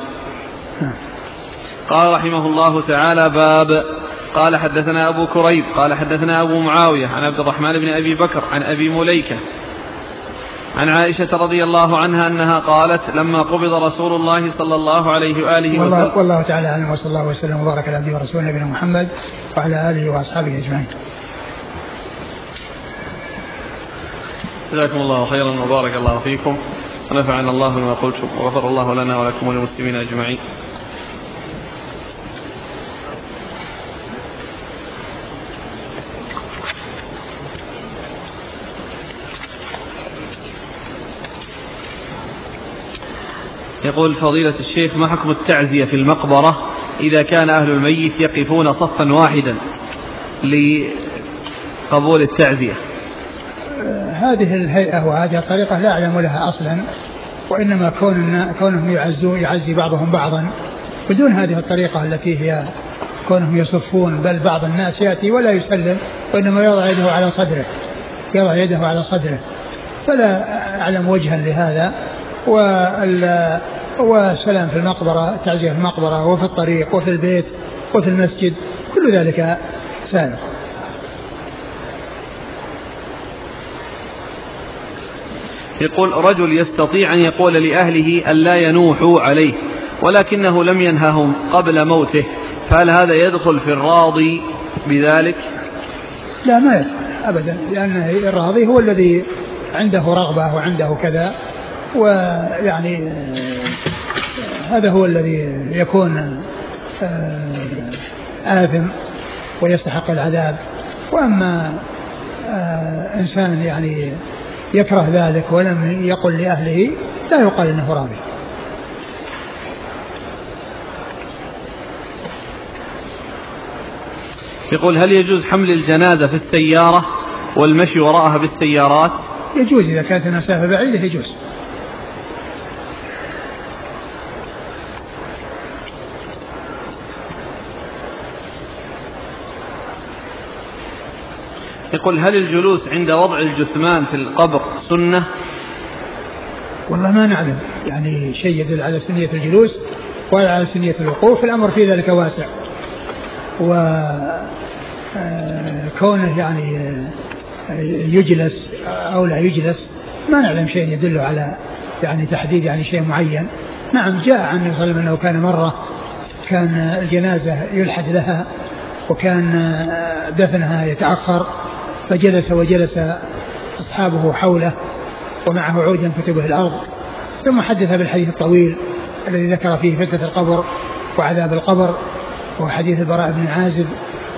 Speaker 1: قال رحمه الله تعالى باب. قال حدثنا أبو كريب قال حدثنا أبو معاوية عن عبد الرحمن بن أبي بكر عن أبي مليكة عن عائشة رضي الله عنها أنها قالت لما قبض رسول الله صلى الله عليه وآله
Speaker 2: والله
Speaker 1: وسلم
Speaker 2: والله تعالى أعلم وصلى الله وسلم وبارك على عبده ورسوله نبينا محمد وعلى آله وأصحابه أجمعين.
Speaker 1: جزاكم الله خيرا وبارك الله فيكم ونفعنا الله بما قلتم وغفر الله لنا ولكم وللمسلمين أجمعين. يقول فضيلة الشيخ ما حكم التعزية في المقبرة إذا كان أهل الميت يقفون صفا واحدا لقبول التعزية؟
Speaker 2: هذه الهيئة وهذه الطريقة لا أعلم لها أصلا وإنما كون كونهم يعزون يعزي بعضهم بعضا بدون هذه الطريقة التي هي كونهم يصفون بل بعض الناس يأتي ولا يسلم وإنما يضع يده على صدره يضع يده على صدره فلا أعلم وجها لهذا. والسلام في المقبرة تعزية في المقبرة وفي الطريق وفي البيت وفي المسجد كل ذلك سائر.
Speaker 1: يقول رجل يستطيع أن يقول لأهله أن لا ينوحوا عليه ولكنه لم ينههم قبل موته، فهل هذا يدخل في الراضي بذلك؟
Speaker 2: لا ما يدخل أبدا، لأن الراضي هو الذي عنده رغبة وعنده كذا، ويعني هذا هو الذي يكون آثم ويستحق العذاب. وأما إنسان يعني يكره ذلك ولم يقل لأهله لا يقال إنه راضي.
Speaker 1: يقول هل يجوز حمل الجنازة في السيارة والمشي وراءها بالسيارات؟
Speaker 2: يجوز إذا كانت المسافة بعيدة يجوز.
Speaker 1: يقول هل الجلوس عند وضع الجثمان في القبر سنة؟
Speaker 2: والله ما نعلم يعني شيء يدل على سنية الجلوس ولا على سنية الوقوف، الأمر في ذلك واسع، وكونه يعني يجلس أو لا يجلس ما نعلم شيء يدل على يعني تحديد يعني شيء معين. نعم جاء عن النبي صلى الله عليه وسلم أنه كان مرة كان الجنازة يلحد لها وكان دفنها يتأخر فجلس وجلس أصحابه حوله ومعه عودا كتبه الأرض، ثم حدث بالحديث الطويل الذي ذكر فيه فتنة القبر وعذاب القبر وحديث البراء بن عازب،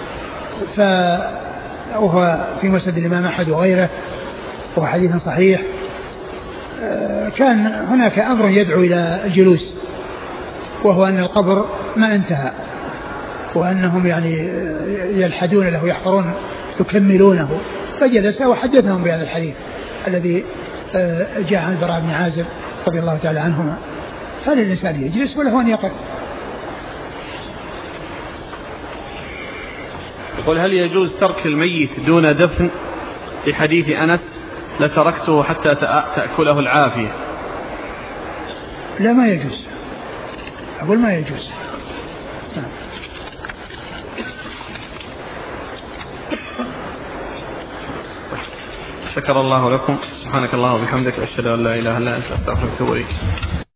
Speaker 2: فهو في مسند الإمام أحمد وغيره وهو حديث صحيح. كان هناك أمر يدعو إلى الجلوس وهو أن القبر ما انتهى وأنهم يعني يلحدون له يحفرون يكملونه، فجلس وحدثهم بهذا الحديث الذي جاء عن البراء بن عازب رضي الله تعالى عنهما. فالإنسان يجلس وله أن يقف.
Speaker 1: يقول هل يجوز ترك الميت دون دفن في حديث أنس لتركته حتى تأكله العافية؟
Speaker 2: لا ما يجوز، أقول ما يجوز.
Speaker 1: شكر الله لكم، سبحانك الله وبحمدك، أشهد أن لا إله إلا أنت، أستغفرك وأتوب إليك.